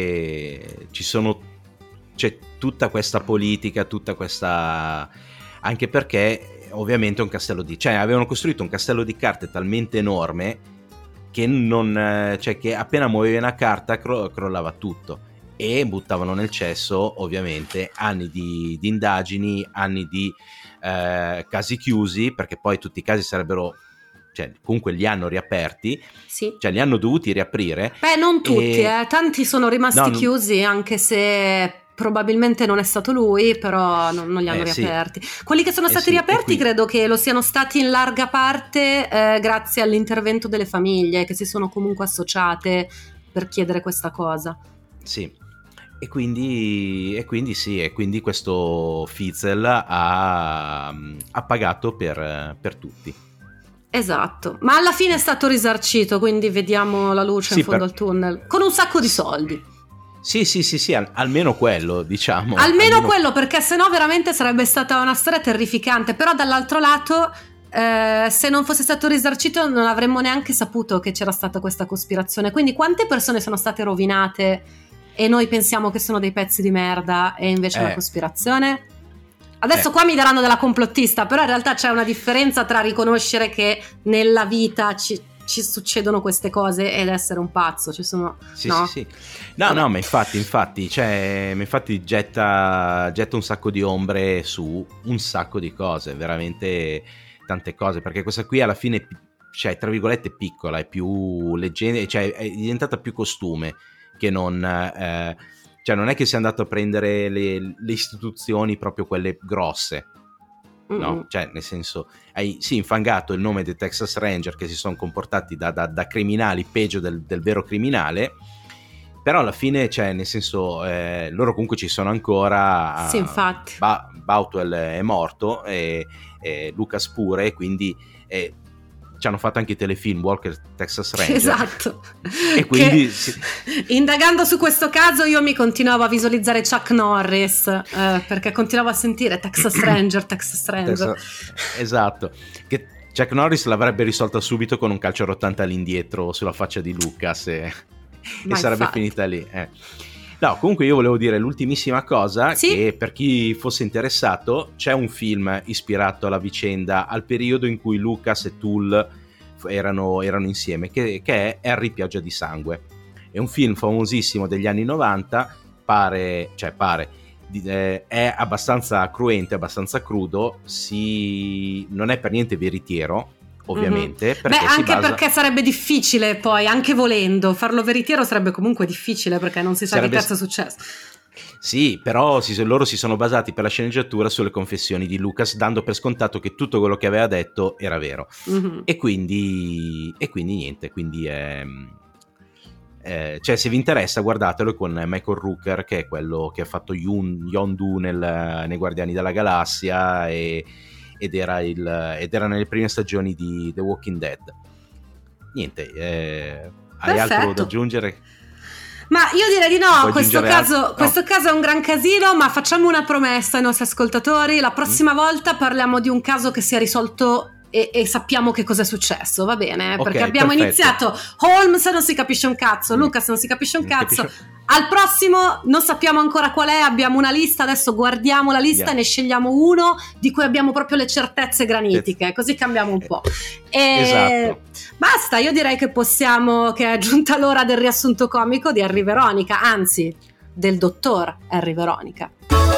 che ci sono c'è tutta questa politica, tutta questa, anche perché ovviamente un castello di, cioè avevano costruito un castello di carte talmente enorme che non, cioè che appena muovevi una carta cro- crollava tutto, e buttavano nel cesso ovviamente anni di, di indagini, anni di eh, casi chiusi, perché poi tutti i casi sarebbero, cioè comunque li hanno riaperti, sì. cioè li hanno dovuti riaprire. Beh, non tutti, e... eh. tanti sono rimasti no, chiusi, anche se probabilmente non è stato lui, però non, non li hanno eh, riaperti. Sì. Quelli che sono eh, stati sì. riaperti qui... credo che lo siano stati in larga parte eh, grazie all'intervento delle famiglie, che si sono comunque associate per chiedere questa cosa. Sì. E quindi, e quindi sì, e quindi questo Fitzel ha, ha pagato per, per tutti. Esatto, ma alla fine è stato risarcito, quindi vediamo la luce sì, in fondo per... al tunnel, con un sacco di soldi. Sì, sì, sì, sì, al- almeno quello, diciamo. Almeno, almeno quello, perché sennò veramente sarebbe stata una storia terrificante, però dall'altro lato... Eh, se non fosse stato risarcito non avremmo neanche saputo che c'era stata questa cospirazione, quindi quante persone sono state rovinate e noi pensiamo che sono dei pezzi di merda e invece è Eh. una cospirazione? Adesso Eh. qua mi daranno della complottista, però in realtà c'è una differenza tra riconoscere che nella vita ci, ci succedono queste cose ed essere un pazzo. Ci sono sì, no? sì, sì. No, no, ma infatti, infatti, cioè, infatti getta, getta un sacco di ombre su un sacco di cose, veramente tante cose, perché questa qui alla fine, cioè, tra virgolette, piccola, è più leggenda, cioè è diventata più costume che non, eh, cioè non è che sia andato a prendere le, le istituzioni proprio quelle grosse, no? Mm-mm. Cioè nel senso, hai sì infangato il nome dei Texas Ranger che si sono comportati da, da, da criminali peggio del, del vero criminale, però alla fine, cioè nel senso, eh, loro comunque ci sono ancora. Sì, infatti. Ba- Boutwell è morto e, e Lucas pure, quindi eh, ci hanno fatto anche i telefilm Walker Texas Ranger. Esatto. E quindi sì. Indagando su questo caso io mi continuavo a visualizzare Chuck Norris, eh, perché continuavo a sentire Texas Ranger, Texas Ranger. Texas... Esatto. Che Chuck Norris l'avrebbe risolta subito con un calcio a rottante all'indietro sulla faccia di Lucas e, e sarebbe infatti finita lì. Eh. No, comunque io volevo dire l'ultimissima cosa, sì? Che per chi fosse interessato c'è un film ispirato alla vicenda, al periodo in cui Lucas e Tool erano, erano insieme, che, che è Harry Pioggia di Sangue. È un film famosissimo degli anni novanta, pare, cioè pare, eh, è abbastanza cruento, abbastanza crudo, si, non è per niente veritiero, ovviamente. Mm-hmm. Beh, anche basa... perché sarebbe difficile poi, anche volendo, farlo veritiero sarebbe comunque difficile perché non si sa sarebbe... che cazzo è successo. Sì, però si, loro si sono basati per la sceneggiatura sulle confessioni di Lucas, dando per scontato che tutto quello che aveva detto era vero. Mm-hmm. E quindi e quindi niente, quindi è... Eh, cioè se vi interessa guardatelo, con Michael Rooker, che è quello che ha fatto Yun, Yondu nel, nei Guardiani della Galassia e Ed era, il, ed era nelle prime stagioni di The Walking Dead. Niente, eh, hai altro da aggiungere? Ma io direi di no, questo caso, al... no. questo caso è un gran casino, ma facciamo una promessa ai nostri ascoltatori: la prossima mm. volta parliamo di un caso che si è risolto e, e sappiamo che cosa è successo, va bene? Okay, perché abbiamo perfetto. iniziato Holmes non si capisce un cazzo, mm. Lucas non si capisce un non cazzo capisce... Al prossimo non sappiamo ancora qual è, abbiamo una lista, adesso guardiamo la lista yeah. e ne scegliamo uno di cui abbiamo proprio le certezze granitiche, così cambiamo un po'. E esatto. Basta, io direi che possiamo, che è giunta l'ora del riassunto comico di Harry Veronica, anzi del dottor Harry Veronica.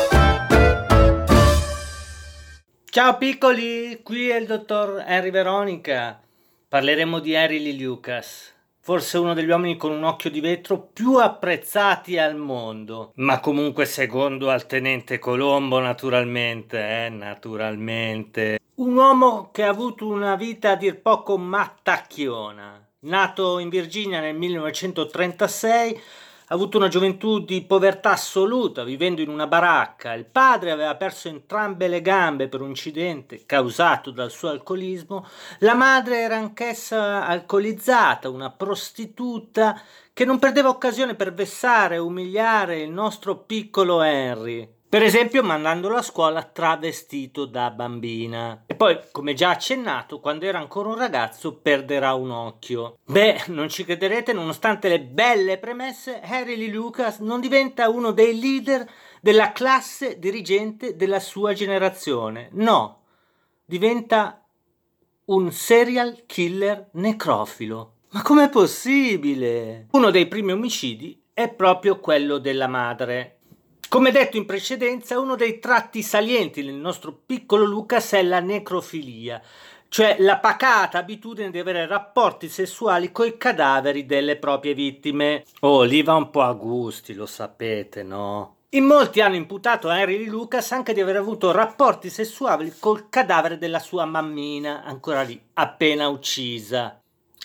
Ciao piccoli, qui è il dottor Harry Veronica. Parleremo di Harry Lee Lucas. Forse uno degli uomini con un occhio di vetro più apprezzati al mondo. Ma comunque secondo al tenente Colombo, naturalmente, eh, naturalmente. Un uomo che ha avuto una vita a dir poco mattacchiona. Nato in Virginia nel millenovecentotrentasei, ha avuto una gioventù di povertà assoluta, vivendo in una baracca. Il padre aveva perso entrambe le gambe per un incidente causato dal suo alcolismo. La madre era anch'essa alcolizzata, una prostituta che non perdeva occasione per vessare e umiliare il nostro piccolo Henry. Per esempio mandandolo a scuola travestito da bambina. E poi, come già accennato, quando era ancora un ragazzo perderà un occhio. Beh, non ci crederete, nonostante le belle premesse, Harry Lee Lucas non diventa uno dei leader della classe dirigente della sua generazione. No, diventa un serial killer necrofilo. Ma com'è possibile? Uno dei primi omicidi è proprio quello della madre. Come detto in precedenza, uno dei tratti salienti del nostro piccolo Lucas è la necrofilia, cioè la pacata abitudine di avere rapporti sessuali coi cadaveri delle proprie vittime. Oh, lì va un po' a gusti, lo sapete, no? In molti hanno imputato a Harry Lee Lucas anche di aver avuto rapporti sessuali col cadavere della sua mammina, ancora lì, appena uccisa.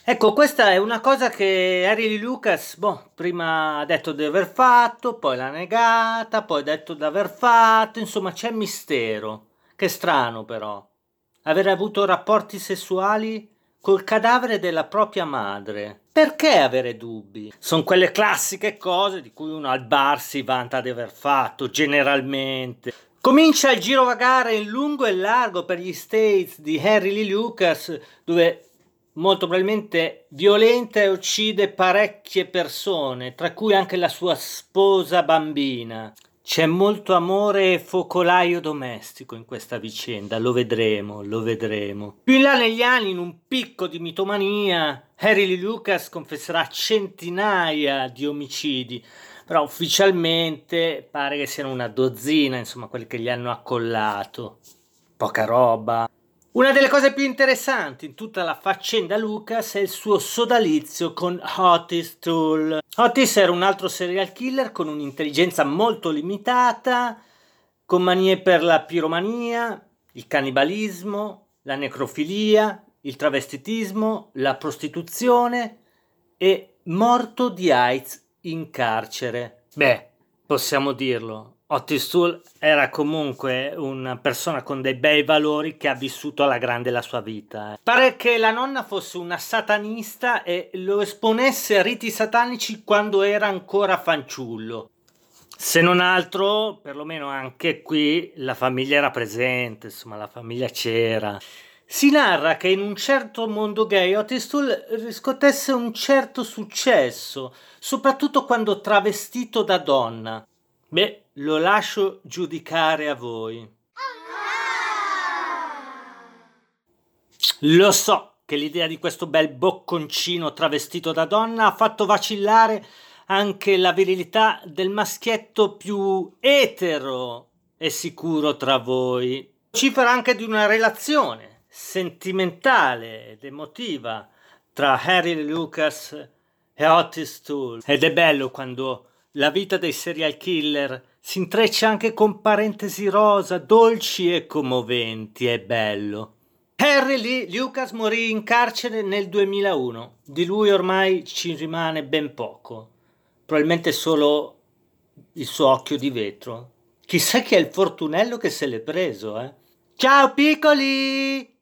Ecco, questa è una cosa che Harry Lee Lucas, boh, prima ha detto di aver fatto, poi l'ha negata, poi ha detto di aver fatto, insomma c'è mistero. Che strano però, aver avuto rapporti sessuali col cadavere della propria madre. Perché avere dubbi? Sono quelle classiche cose di cui uno al bar si vanta di aver fatto, generalmente. Comincia il girovagare in lungo e largo per gli States di Harry Lee Lucas, dove molto probabilmente violenta e uccide parecchie persone, tra cui anche la sua sposa bambina. C'è molto amore e focolaio domestico in questa vicenda, lo vedremo, lo vedremo. Più in là negli anni, in un picco di mitomania, Harry Lee Lucas confesserà centinaia di omicidi, però ufficialmente pare che siano una dozzina, insomma, quelli che gli hanno accollato. Poca roba. Una delle cose più interessanti in tutta la faccenda Lucas è il suo sodalizio con Otis Toole. Otis era un altro serial killer con un'intelligenza molto limitata, con manie per la piromania, il cannibalismo, la necrofilia, il travestitismo, la prostituzione e morto di AIDS in carcere. Beh, possiamo dirlo. Otis Toole era comunque una persona con dei bei valori che ha vissuto alla grande la sua vita. Pare che la nonna fosse una satanista e lo esponesse a riti satanici quando era ancora fanciullo. Se non altro, perlomeno anche qui, la famiglia era presente, insomma la famiglia c'era. Si narra che in un certo mondo gay Otis Toole riscuotesse un certo successo, soprattutto quando travestito da donna. Beh, lo lascio giudicare a voi. Lo so che l'idea di questo bel bocconcino travestito da donna ha fatto vacillare anche la virilità del maschietto più etero e sicuro tra voi. Cifra anche di una relazione sentimentale ed emotiva tra Harry Lee Lucas e Otis Toole. Ed è bello quando la vita dei serial killer si intreccia anche con parentesi rosa, dolci e commoventi, è bello. Harry Lee Lucas morì in carcere nel duemilauno, di lui ormai ci rimane ben poco, probabilmente solo il suo occhio di vetro. Chissà chi è il fortunello che se l'è preso, eh? Ciao piccoli!